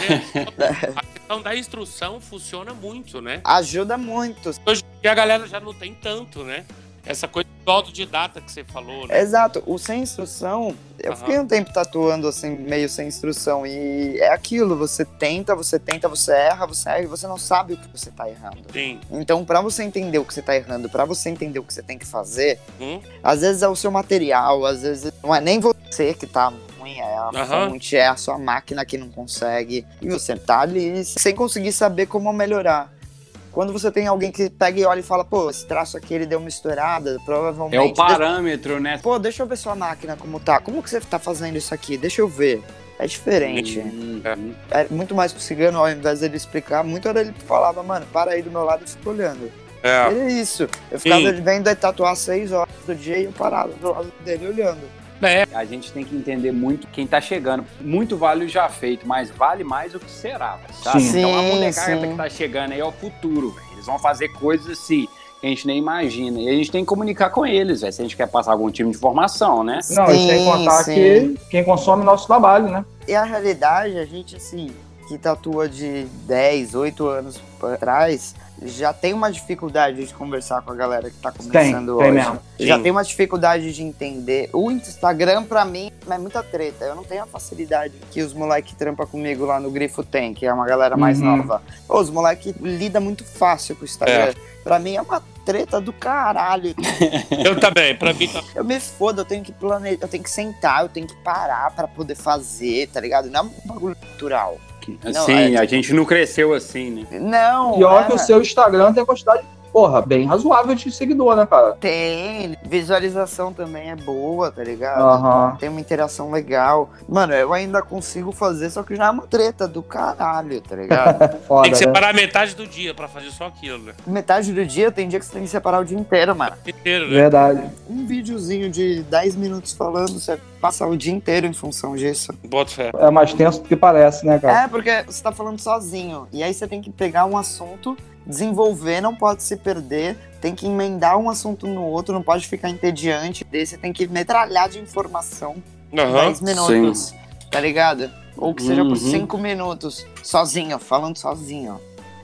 é, a questão da instrução funciona muito, né? Ajuda muito. Hoje em dia a galera já não tem tanto, né? Essa coisa do autodidata que você falou, né? Exato. O sem instrução, eu Aham. fiquei um tempo tatuando assim, meio sem instrução. E é aquilo, você tenta, você tenta, você erra, você erra e você não sabe o que você tá errando. Sim. Então, pra você entender o que você tá errando, pra você entender o que você tem que fazer, Hum? às vezes é o seu material, às vezes não é nem você que tá ruim, é a Aham. fonte, é a sua máquina que não consegue. E você tá ali sem conseguir saber como melhorar. Quando você tem alguém que pega e olha e fala, pô, esse traço aqui ele deu uma estourada, provavelmente... É o parâmetro, né? Pô, deixa eu ver sua máquina como tá. Como que você tá fazendo isso aqui? Deixa eu ver. É diferente. Uhum. É muito mais que o cigano, ao invés dele explicar, muito era ele que falava, mano, para aí do meu lado e fica olhando. É. Ele é isso. Eu ficava Sim. ele vendo ele tatuar seis horas do dia e eu parava do lado dele olhando. É. A gente tem que entender muito quem tá chegando. Muito vale o já feito, mas vale mais o que será, sabe? Sim. Então a Sim, molecada sim. que tá chegando aí é o futuro, velho. Eles vão fazer coisas assim que a gente nem imagina. E a gente tem que comunicar com eles, velho, se a gente quer passar algum tipo de informação, né? Não, e sem Sim, contar sim. que quem consome nosso trabalho, né? E a realidade, a gente, assim, que tatua de dez, oito anos pra trás, já tem uma dificuldade de conversar com a galera que tá começando tem hoje. mesmo. Já Sim. tem uma dificuldade de entender. O Instagram, pra mim, é muita treta. Eu não tenho a facilidade que os moleques que trampam comigo lá no Grifo tem, que é uma galera mais Uhum. nova. Pô, os moleques lidam muito fácil com o Instagram. Pra mim é uma treta do caralho. Eu também, pra mim tá. Eu me fodo, eu tenho que planejar, eu tenho que sentar, eu tenho que parar pra poder fazer, tá ligado? Não é um bagulho natural. Não, Sim, é- a gente não cresceu assim, né? Não, Pior é, que o seu Instagram tem a quantidade, porra, bem razoável de seguidor, né, cara? tem. Visualização também é boa, tá ligado? Aham. Tem uma interação legal. Mano, eu ainda consigo fazer, só que já é uma treta do caralho, tá ligado? Foda, Tem que né? separar metade do dia pra fazer só aquilo, né? Metade do dia tem dia que você tem que separar o dia inteiro, mano. Inteiro, né? Verdade. Um videozinho de dez minutos falando, você passa o dia inteiro em função disso. Bota fé. É mais tenso do que parece, né, cara? É, porque você tá falando sozinho. E aí você tem que pegar um assunto, desenvolver, não pode se perder, tem que emendar um assunto no outro, não pode ficar entediante. Daí você tem que metralhar de informação Aham. dez minutos, tá ligado? Ou que seja Uhum. por cinco minutos, sozinho, falando sozinho.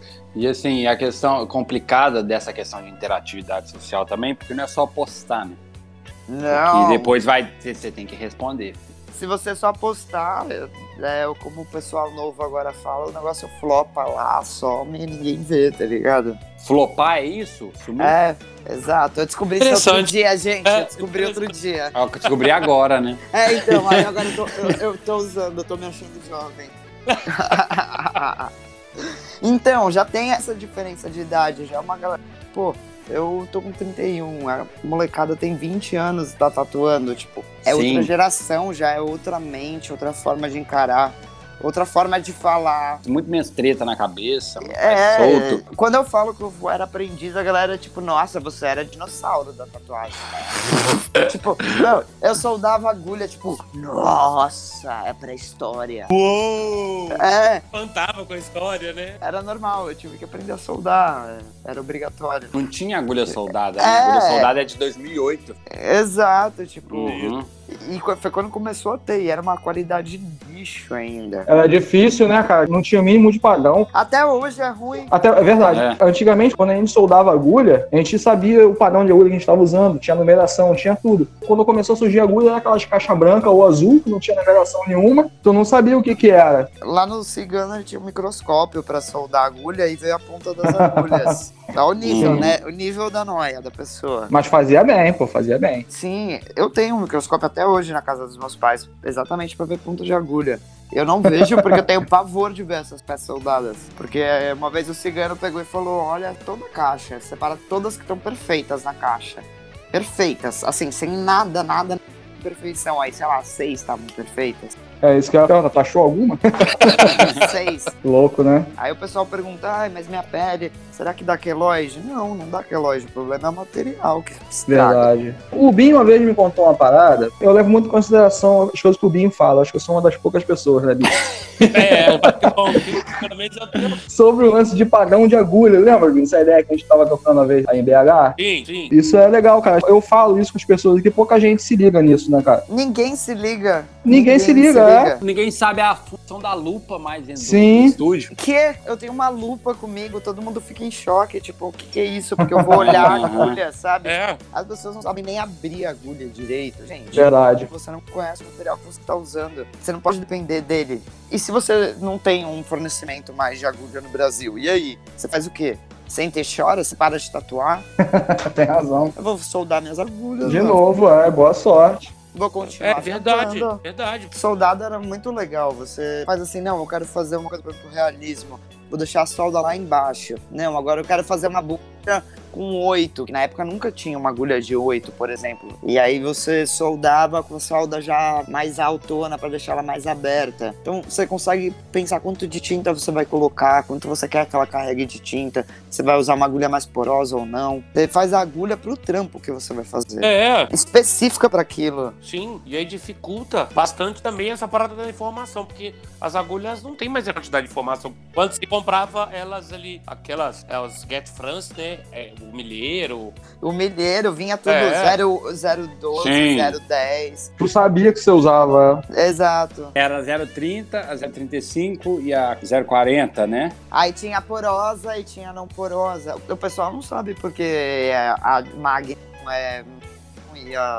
E assim, a questão complicada dessa questão de interatividade social também, porque não é só postar, né? Não, E depois vai, você tem que responder. se você só postar, é, como o pessoal novo agora fala, o negócio flopa lá, some e ninguém vê, tá ligado? Flopar é isso? Sumiu? É, exato. Eu descobri isso outro Interessante. dia, gente. É, Eu descobri outro dia. É o que eu descobri agora, né? É, então, aí agora eu tô, eu, eu tô usando, eu tô me achando jovem. Então, já tem essa diferença de idade, já é uma galera. Pô, Eu tô com trinta e um, a molecada tem vinte anos e tá tatuando, tipo, é Sim. outra geração, já é outra mente, outra forma de encarar, outra forma de falar. Muito menos treta na cabeça, mais É, solto. quando eu falo que eu era aprendiz, a galera, tipo, nossa, você era dinossauro da tatuagem. Tipo, não, eu soldava agulha, tipo, nossa, é pré-história. Uou! É, Espantava com a história, né? era normal, eu tive que aprender a soldar, era obrigatório. Não tinha agulha soldada, né? É. A agulha soldada é de dois mil e oito. Exato, tipo, Uhum. e foi quando começou a ter, e era uma qualidade de lixo ainda. Era difícil, né, cara? Não tinha o mínimo de padrão. Até hoje é ruim. Até, é verdade. É. Antigamente, quando a gente soldava agulha, a gente sabia o padrão de agulha que a gente estava usando, tinha numeração, tinha tudo. Quando começou a surgir a agulha, era aquelas caixas branca ou azul, que não tinha numeração nenhuma, tu não sabia o que que era. Lá no Cigano tinha um microscópio pra soldar a agulha e veio a ponta das agulhas. Olha o nível, Sim. né? O nível da noia da pessoa. Mas fazia bem, pô, fazia bem. Sim, eu tenho um microscópio até hoje na casa dos meus pais, exatamente pra ver ponto de agulha. Eu não vejo porque eu tenho pavor de ver essas peças soldadas. Porque uma vez o cigano pegou e falou, olha toda a caixa, separa todas que estão perfeitas na caixa. Perfeitas, assim, sem nada, nada de perfeição. Aí, sei lá, seis estavam perfeitas. É isso que eu ia perguntar, tu achou alguma? Seis. Louco, né? Aí o pessoal pergunta, ai, mas minha pele, será que dá queloide? Não, não dá queloide, o problema é o material que estraga. Verdade. O Binho uma vez me contou uma parada, eu levo muito em consideração as coisas que o Binho fala, acho que eu sou uma das poucas pessoas, né, Binho? É, bom, pelo menos eu tenho. Sobre o lance de padrão de agulha, lembra, Binho, essa ideia que a gente tava tocando uma vez aí em B H? Sim, sim. Isso é legal, cara. Eu falo isso com as pessoas aqui, pouca gente se liga nisso, né, cara? Ninguém se liga. Ninguém se liga, é. Ninguém sabe a função da lupa mais dentro Sim. do estúdio. Que? Eu tenho uma lupa comigo, todo mundo fica em choque, tipo, o que, que é isso? Porque eu vou olhar a agulha, sabe? É. As pessoas não sabem nem abrir a agulha direito, gente. Verdade. Você não conhece o material que você está usando. Você não pode depender dele. E se você não tem um fornecimento mais de agulha no Brasil? E aí? Você faz o quê? Senta e chora? Você para de tatuar? Tem razão. Eu vou soldar minhas agulhas. De né? novo, é, boa sorte. Vou continuar É verdade, tatuando. verdade. Soldado era muito legal. Você faz assim, não, eu quero fazer uma coisa para o realismo. Vou deixar a solda lá embaixo. Não, agora eu quero fazer uma agulha com oito, que na época nunca tinha uma agulha de oito, por exemplo. E aí você soldava com a solda já mais altona para deixar ela mais aberta. Então você consegue pensar quanto de tinta você vai colocar, quanto você quer que ela carregue de tinta, você vai usar uma agulha mais porosa ou não. Você faz a agulha pro trampo que você vai fazer. É, Específica para aquilo. sim. E aí dificulta bastante também essa parada da informação, porque as agulhas não tem mais a quantidade de informação. Quando se comprava elas ali, aquelas, é, os Get France, né? É, o milheiro. O milheiro vinha tudo É. zero doze, Sim. zero dez. Tu sabia que você usava. Exato. Era a zero trinta, a zero trinta e cinco e a zero quarenta, né? Aí tinha a porosa e tinha a não porosa. O pessoal não sabe porque a Magnum é e a,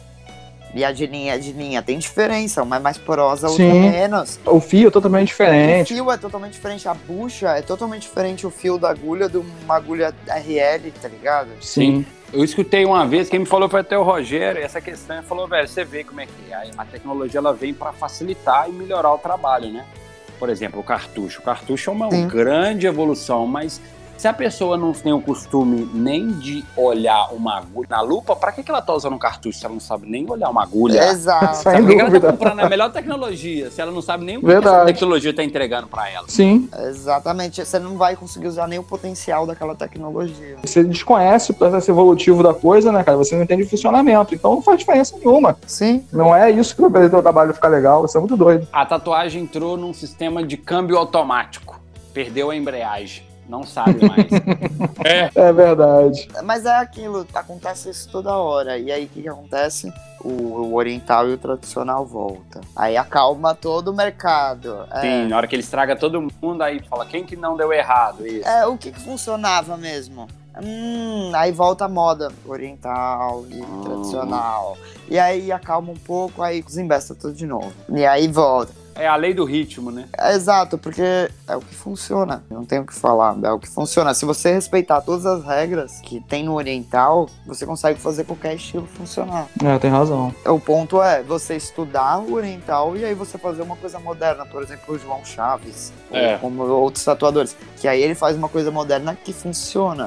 e a de linha, de linha tem diferença. Uma é mais porosa, a outra Sim. é menos. O fio é totalmente O diferente. fio é totalmente diferente, a bucha é totalmente diferente o fio da agulha de uma agulha R L, tá ligado? Sim. Eu escutei uma vez, quem me falou foi até o Rogério, essa questão, ele falou, velho, você vê como é que é, a tecnologia ela vem para facilitar e melhorar o trabalho, né? Por exemplo, o cartucho. O cartucho é uma Sim. grande evolução, mas se a pessoa não tem o costume nem de olhar uma agulha na lupa, pra que que ela tá usando um cartucho se ela não sabe nem olhar uma agulha? Exato. Sem Por que que ela tá dúvida. comprando a melhor tecnologia se ela não sabe nem o que essa Verdade. tecnologia tá entregando pra ela? Sim. Exatamente. Você não vai conseguir usar nem o potencial daquela tecnologia. Você desconhece o processo evolutivo da coisa, né, cara? Você não entende o funcionamento. Então não faz diferença nenhuma. Sim. Não é isso que vai fazer o teu trabalho ficar legal. Você é muito doido. A tatuagem entrou num sistema de câmbio automático. Perdeu a embreagem. Não sabe mais. É verdade. Mas é aquilo, acontece isso toda hora. E aí o que, que acontece? O, o oriental e o tradicional volta. Aí acalma todo o mercado. É. Sim, na hora que ele estraga todo mundo, aí fala, quem que não deu errado? Isso. É, o que, que funcionava mesmo? Hum, aí volta a moda oriental e Ah. tradicional. E aí acalma um pouco, aí desembesta tudo de novo. E aí volta. É a lei do ritmo, né? É, exato, porque é o que funciona. Não tem o que falar, é o que funciona. Se você respeitar todas as regras que tem no oriental, você consegue fazer qualquer estilo funcionar. É, tem razão. O ponto é você estudar o oriental e aí você fazer uma coisa moderna. Por exemplo, o João Chaves, É. ou como outros tatuadores. Que aí ele faz uma coisa moderna que funciona.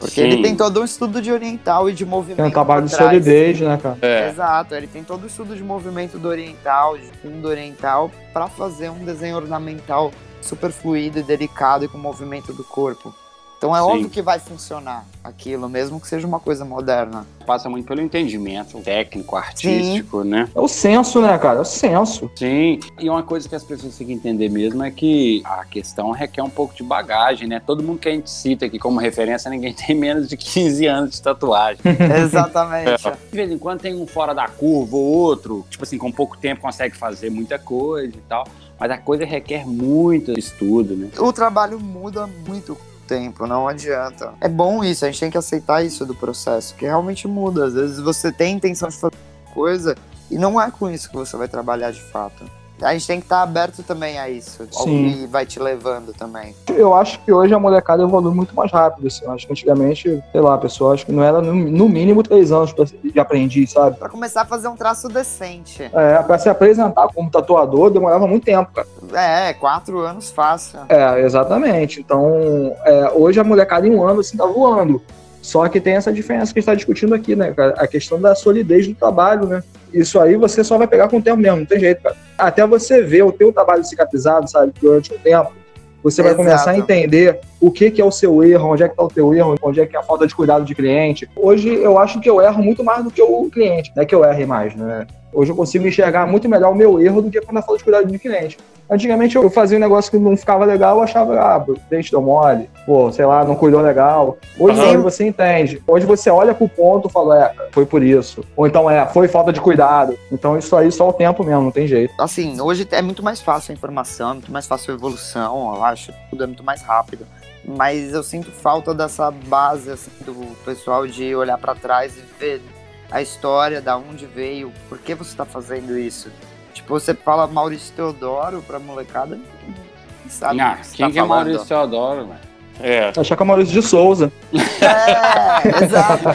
Porque Sim. ele tem todo um estudo de oriental e de movimento. Tem um trabalho por de trás. solidez, né, cara? É. Exato, ele tem todo o estudo de movimento do oriental, de fundo oriental, para fazer um desenho ornamental super fluido e delicado e com o movimento do corpo. Então é Sim. óbvio que vai funcionar aquilo, mesmo que seja uma coisa moderna. Passa muito pelo entendimento técnico, artístico, Sim. né? É o senso, né, cara? É o senso. Sim, e uma coisa que as pessoas têm que entender mesmo é que a questão requer um pouco de bagagem, né? Todo mundo que a gente cita aqui como referência, ninguém tem menos de quinze anos de tatuagem. Exatamente. De vez em quando tem um fora da curva ou outro, tipo assim, com pouco tempo consegue fazer muita coisa e tal, mas a coisa requer muito estudo, né? O trabalho muda muito tempo, não adianta. É bom isso, a gente tem que aceitar isso do processo, que realmente muda. Às vezes você tem intenção de fazer coisa e não é com isso que você vai trabalhar de fato. A gente tem que estar aberto também a isso, ao que vai te levando também. Eu acho que hoje a molecada evolui muito mais rápido, assim. Eu acho que antigamente, sei lá, a pessoa acho que não era no, no mínimo três anos de aprendiz, sabe? Pra começar a fazer um traço decente. É, pra se apresentar como tatuador demorava muito tempo, cara. É, quatro anos fácil. É, exatamente. Então, é, hoje a molecada em um ano, assim, tá voando. Só que tem essa diferença que a gente tá discutindo aqui, né, cara? A questão da solidez do trabalho, né? Isso aí você só vai pegar com o tempo mesmo, não tem jeito, cara. Até você ver o teu trabalho cicatrizado, sabe, durante o tempo, você vai Exato. começar a entender o que, que é o seu erro, onde é que tá o teu erro, onde é que é a falta de cuidado de cliente. Hoje eu acho que eu erro muito mais do que o cliente, não é que eu erre mais, né? Hoje eu consigo enxergar muito melhor o meu erro do que quando é falta de cuidado de cliente. Antigamente eu fazia um negócio que não ficava legal, eu achava, ah, o dente deu mole, pô, sei lá, não cuidou legal. Hoje Uhum. não, você entende. Hoje você olha pro ponto e fala, é, foi por isso. Ou então, é, foi falta de cuidado. Então isso aí só o tempo mesmo, não tem jeito. Assim, hoje é muito mais fácil a informação, é muito mais fácil a evolução, eu acho, tudo é muito mais rápido. Mas eu sinto falta dessa base, assim, do pessoal de olhar pra trás e ver a história, da onde veio, por que você tá fazendo isso. Tipo, você fala Maurício Teodoro pra molecada, ninguém sabe Ah, o que você quem tá que é falando. Maurício Teodoro, velho? É. Achar que é Maurício de Souza. É, exato.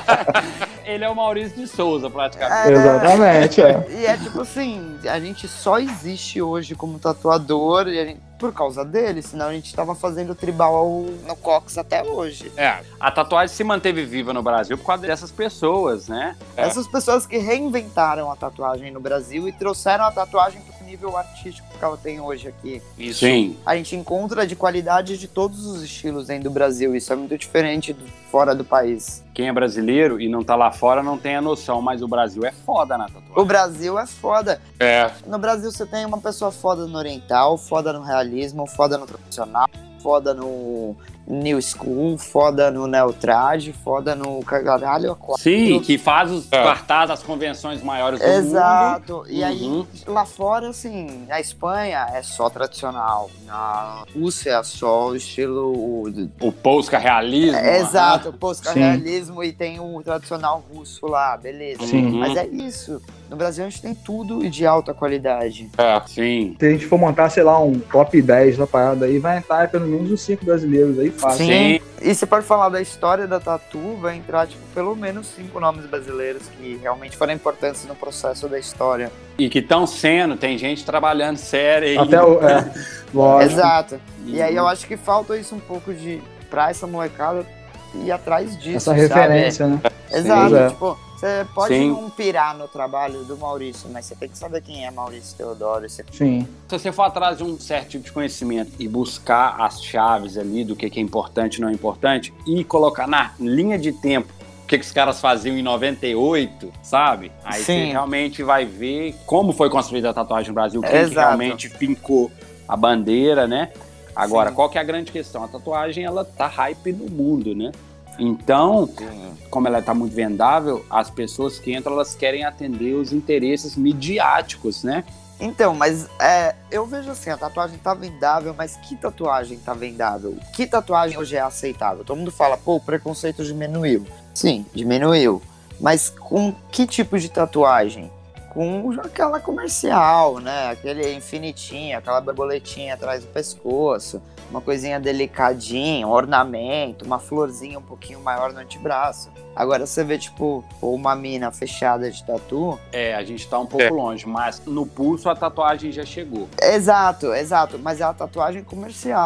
Ele é o Maurício de Souza, praticamente. É, Exatamente, é. E é tipo assim, a gente só existe hoje como tatuador e a gente- por causa dele, senão a gente tava fazendo tribal no Cox até hoje. É. A tatuagem se manteve viva no Brasil por causa dessas pessoas, né? É. Essas pessoas que reinventaram a tatuagem no Brasil e trouxeram a tatuagem pro nível artístico que ela tem hoje aqui. Isso. Sim. A gente encontra de qualidade de todos os estilos dentro do Brasil, isso é muito diferente do, fora do país. Quem é brasileiro e não tá lá fora não tem a noção, mas o Brasil é foda na tatuagem. O Brasil é foda. É. No Brasil você tem uma pessoa foda no oriental, foda no realismo, foda no tradicional, foda no new school, foda no neotrad, foda no caralho a quatro. Sim, que faz os É. cartazes, as convenções maiores do mundo. Exato. E aí, Uhum. lá fora, assim, na Espanha é só tradicional. Na Rússia é só o estilo. o- O Polska realismo. É, exato, aham. o pós-realismo e tem o tradicional russo lá, beleza. Sim. Mas é isso. No Brasil a gente tem tudo e de alta qualidade. É. Sim. Se a gente for montar, sei lá, um top dez da parada aí, vai entrar pelo menos uns cinco brasileiros aí, fácil. Sim. E você pode falar da história da tatu, vai entrar, tipo, pelo menos cinco nomes brasileiros que realmente foram importantes no processo da história. E que estão sendo, tem gente trabalhando sério aí. Até o. É, lógico. Exato. E aí eu acho que falta isso um pouco de pra essa molecada ir atrás disso. Essa sabe? referência, né? Exato. Sim. Tipo, você pode Sim. não pirar no trabalho do Maurício, mas você tem que saber quem é Maurício Teodoro. Você... Sim. Se você for atrás de um certo tipo de conhecimento e buscar as chaves ali do que que é importante e não é importante e colocar na linha de tempo o que, que os caras faziam em noventa e oito, sabe? Aí você Sim. realmente vai ver como foi construída a tatuagem no Brasil, quem que Exato. realmente pincou a bandeira, né? Agora, Sim. qual que é a grande questão? A tatuagem, ela tá hype no mundo, né? Então, como ela tá muito vendável, as pessoas que entram, elas querem atender os interesses midiáticos, né? Então, mas é, eu vejo assim, a tatuagem tá vendável, mas que tatuagem tá vendável? Que tatuagem hoje é aceitável? Todo mundo fala, pô, o preconceito diminuiu. Sim, diminuiu. Mas com que tipo de tatuagem? Com aquela comercial, né? Aquele infinitinho, aquela borboletinha atrás do pescoço, uma coisinha delicadinha, um ornamento, uma florzinha um pouquinho maior no antebraço. Agora você vê, tipo, uma mina fechada de tatu. É, a gente tá um pouco É. longe, mas no pulso a tatuagem já chegou. Exato, exato. Mas é a tatuagem comercial.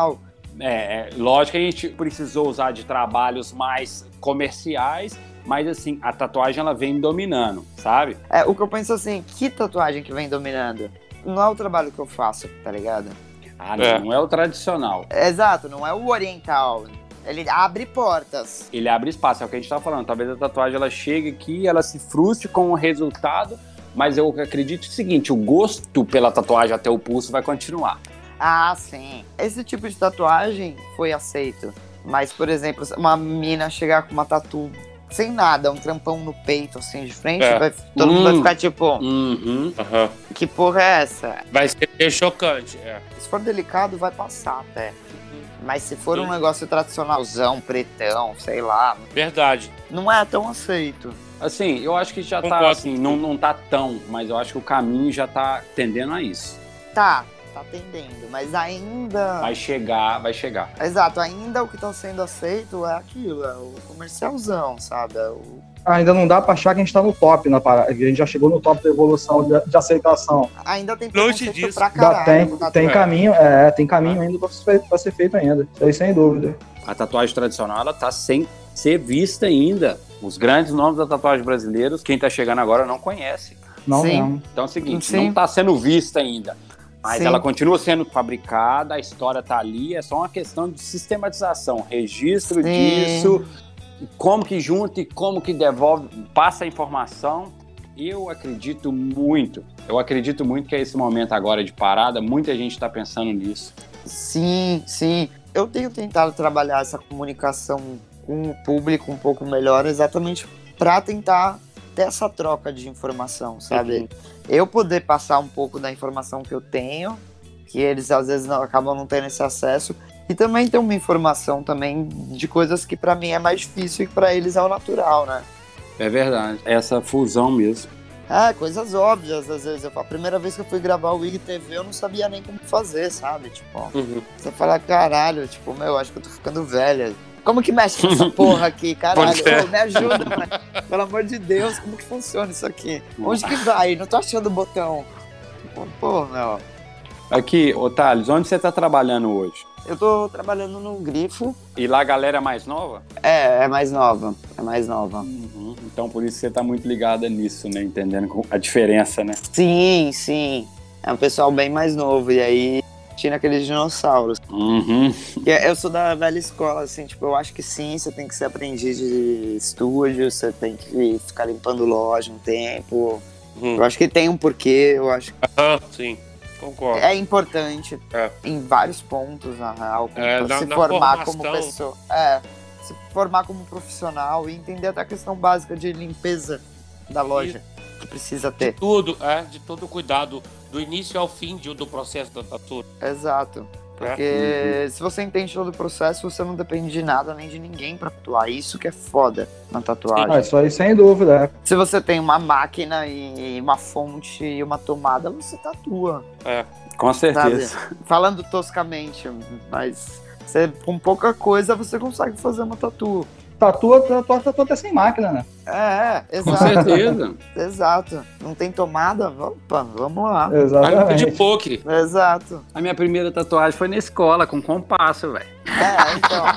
É, é, lógico que a gente precisou usar de trabalhos mais comerciais, mas assim, a tatuagem ela vem dominando, sabe? É, o que eu penso assim, que tatuagem que vem dominando? Não é o trabalho que eu faço, tá ligado? Ah, não É. não é o tradicional. Exato, não é o oriental. Ele abre portas. Ele abre espaço, é o que a gente tá falando. Talvez a tatuagem ela chegue aqui, ela se frustre com o resultado, mas eu acredito o seguinte, o gosto pela tatuagem até o pulso vai continuar. Ah, sim. Esse tipo de tatuagem foi aceito. Mas, por exemplo, uma mina chegar com uma tatu sem nada, um trampão no peito, assim, de frente, É. vai- todo mundo vai Hum. ficar tipo, Uhum. Aham. que porra é essa? Vai ser chocante. É. Se for delicado, vai passar até. Mas se for Sim. um negócio tradicionalzão, pretão, sei lá, Verdade. não é tão aceito. Assim, eu acho que já Concordo. tá assim, não, não tá tão, mas eu acho que o caminho já tá tendendo a isso. Tá, tá tendendo, mas ainda... Vai chegar, vai chegar. Exato, ainda o que tá sendo aceito é aquilo, é o comercialzão, sabe? É o... Ainda não dá pra achar que a gente tá no top na parada. A gente já chegou no top da evolução de, de aceitação. Ainda tem Longe preconceito disso. pra Dá- caralho. tem com tatuagem. tem caminho, é, tem caminho ainda pra ser, pra ser feito ainda. Isso aí sem dúvida. A tatuagem tradicional, ela tá sem ser vista ainda. Os grandes nomes da tatuagem brasileiros, quem tá chegando agora não conhece. Não, Sim. não. Então é o seguinte, Sim. não tá sendo vista ainda. Mas Sim. ela continua sendo fabricada, a história tá ali, é só uma questão de sistematização, registro Sim. disso, como que junta e como que devolve, passa a informação. Eu acredito muito, eu acredito muito que é esse momento agora de parada, muita gente está pensando nisso. Sim, sim. Eu tenho tentado trabalhar essa comunicação com o público um pouco melhor, exatamente para tentar ter essa troca de informação, sabe? Uhum. Eu poder passar um pouco da informação que eu tenho, que eles às vezes não, acabam não tendo esse acesso, e também ter uma informação também de coisas que para mim é mais difícil e que para eles é o natural, né? É verdade, essa fusão mesmo. É, coisas óbvias, às vezes. Eu, a primeira vez que eu fui gravar o I G T V, eu não sabia nem como fazer, sabe? Tipo, Uhum. você fala, caralho, tipo, meu, acho que eu tô ficando velha. Como que mexe com essa porra aqui, caralho? Pode ser. Ô, me ajuda, mano. Pelo amor de Deus, como que funciona isso aqui? Onde que vai? Não tô achando o botão. Pô, pô, meu. Aqui, ô Thales, onde você tá trabalhando hoje? Eu tô trabalhando no Grifo. E lá a galera é mais nova? É, é mais nova. É mais nova. Uhum. Então por isso você tá muito ligada nisso, né? Entendendo a diferença, né? Sim, sim. É um pessoal bem mais novo. E aí, tinha aqueles dinossauros. Uhum. E Eu sou da velha escola, assim, tipo, eu acho que sim, você tem que ser aprendiz de estúdio, você tem que ficar limpando loja um tempo. Uhum. Eu acho que tem um porquê, eu acho que Ah, sim, concordo. é importante É. em vários pontos, na real, como É, pra na- se na formar formação. como pessoa. É, se formar como profissional e entender até a questão básica de limpeza da loja que precisa De ter. tudo, é, de todo o cuidado, do início ao fim de- do processo da tatu. Exato. Porque se você entende todo o processo, você não depende de nada nem de ninguém pra tatuar. Isso que é foda na tatuagem. Ah, isso aí sem dúvida. É. Se você tem uma máquina e uma fonte e uma tomada, você tatua. É. Com certeza. Falando toscamente, mas você, com pouca coisa você consegue fazer uma tatu. Tatua, tatua, tatua até sem máquina, né? É, é, Com exato. certeza. Exato. Não tem tomada? Opa, vamos lá. Arma de Exatamente. poke. Exato. A minha primeira tatuagem foi na escola, com compasso, velho. É,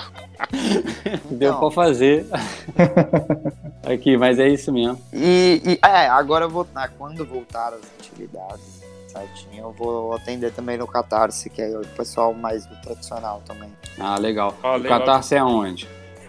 então. Deu Então. pra fazer. Aqui, mas é isso mesmo. E, e, é, agora eu vou. ah, quando voltar as atividades certinho, eu vou atender também no Catarse, que é o pessoal mais do tradicional também. Ah, legal. Ah, o legal. Catarse é onde?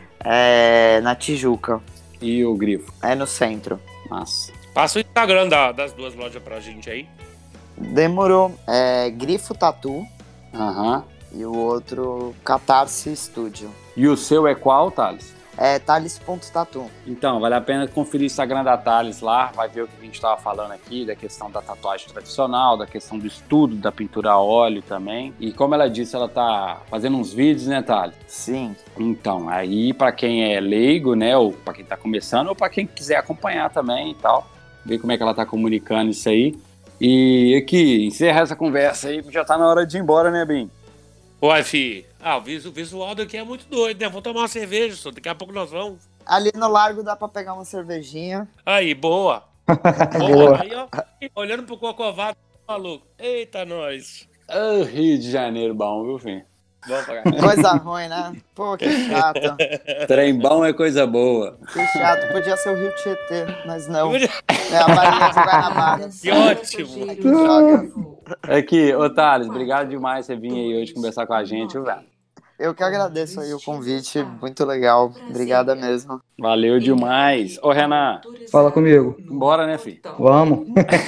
É na Tijuca, E o grifo? é no centro. Massa. Passa o Instagram da- das duas lojas pra gente aí. Demorou. É Grifo Tatu Aham. e o outro Catarse Studio. E o seu é qual, Thales? É Thales.tatu. Então, vale a pena conferir o Instagram da Thales lá, vai ver o que a gente estava falando aqui, da questão da tatuagem tradicional, da questão do estudo, da pintura a óleo também. E como ela disse, ela tá fazendo uns vídeos, né, Thales? Sim. Então, aí para quem é leigo, né, ou para quem tá começando, ou para quem quiser acompanhar também e tal, ver como é que ela tá comunicando isso aí. E aqui, encerra essa conversa aí, já tá na hora de ir embora, né, Bim? Uai, fi. Ah, o visu- o visual daqui é muito doido, né? Vamos tomar uma cerveja, só. Daqui a pouco nós vamos. Ali no largo dá pra pegar uma cervejinha. Aí, boa. Boa. Boa. Aí, ó. Olhando pro Corcovado, maluco. Eita, nós. Ah, Rio de Janeiro, bom, viu, filho? Bom pra caralho. Coisa ruim, né? Pô, que chato. Trem bom é coisa boa. Que chato. Podia ser o Rio Tietê, mas não. É a Baía de Guanabara. Que ótimo. Que joga. Aqui, ô Thales, obrigado demais por você vir aí hoje conversar com a gente, velho. Eu que agradeço aí o convite, muito legal. Obrigada mesmo. Valeu demais. Ô, Renan. Fala comigo. Bora, né, filho? Vamos.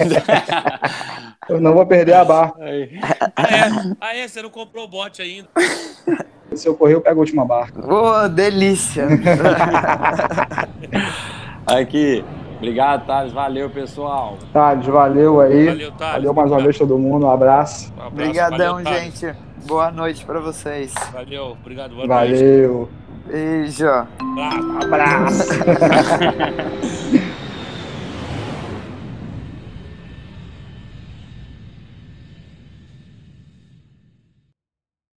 Eu não vou perder a barra. Aí. Ah, é? Ah, é? Você não comprou o bote ainda? Se eu correr, eu pego a última barca. Ô, delícia. Aqui. Obrigado, Thales. Valeu, pessoal. Thales, valeu aí. Valeu, Thales. Valeu mais uma vez todo mundo. Um abraço. Um abraço. Obrigadão, Valeu, Thales. gente. Boa noite pra vocês. Valeu, obrigado. Boa noite. Valeu. Beijo. Abraço. Abraço.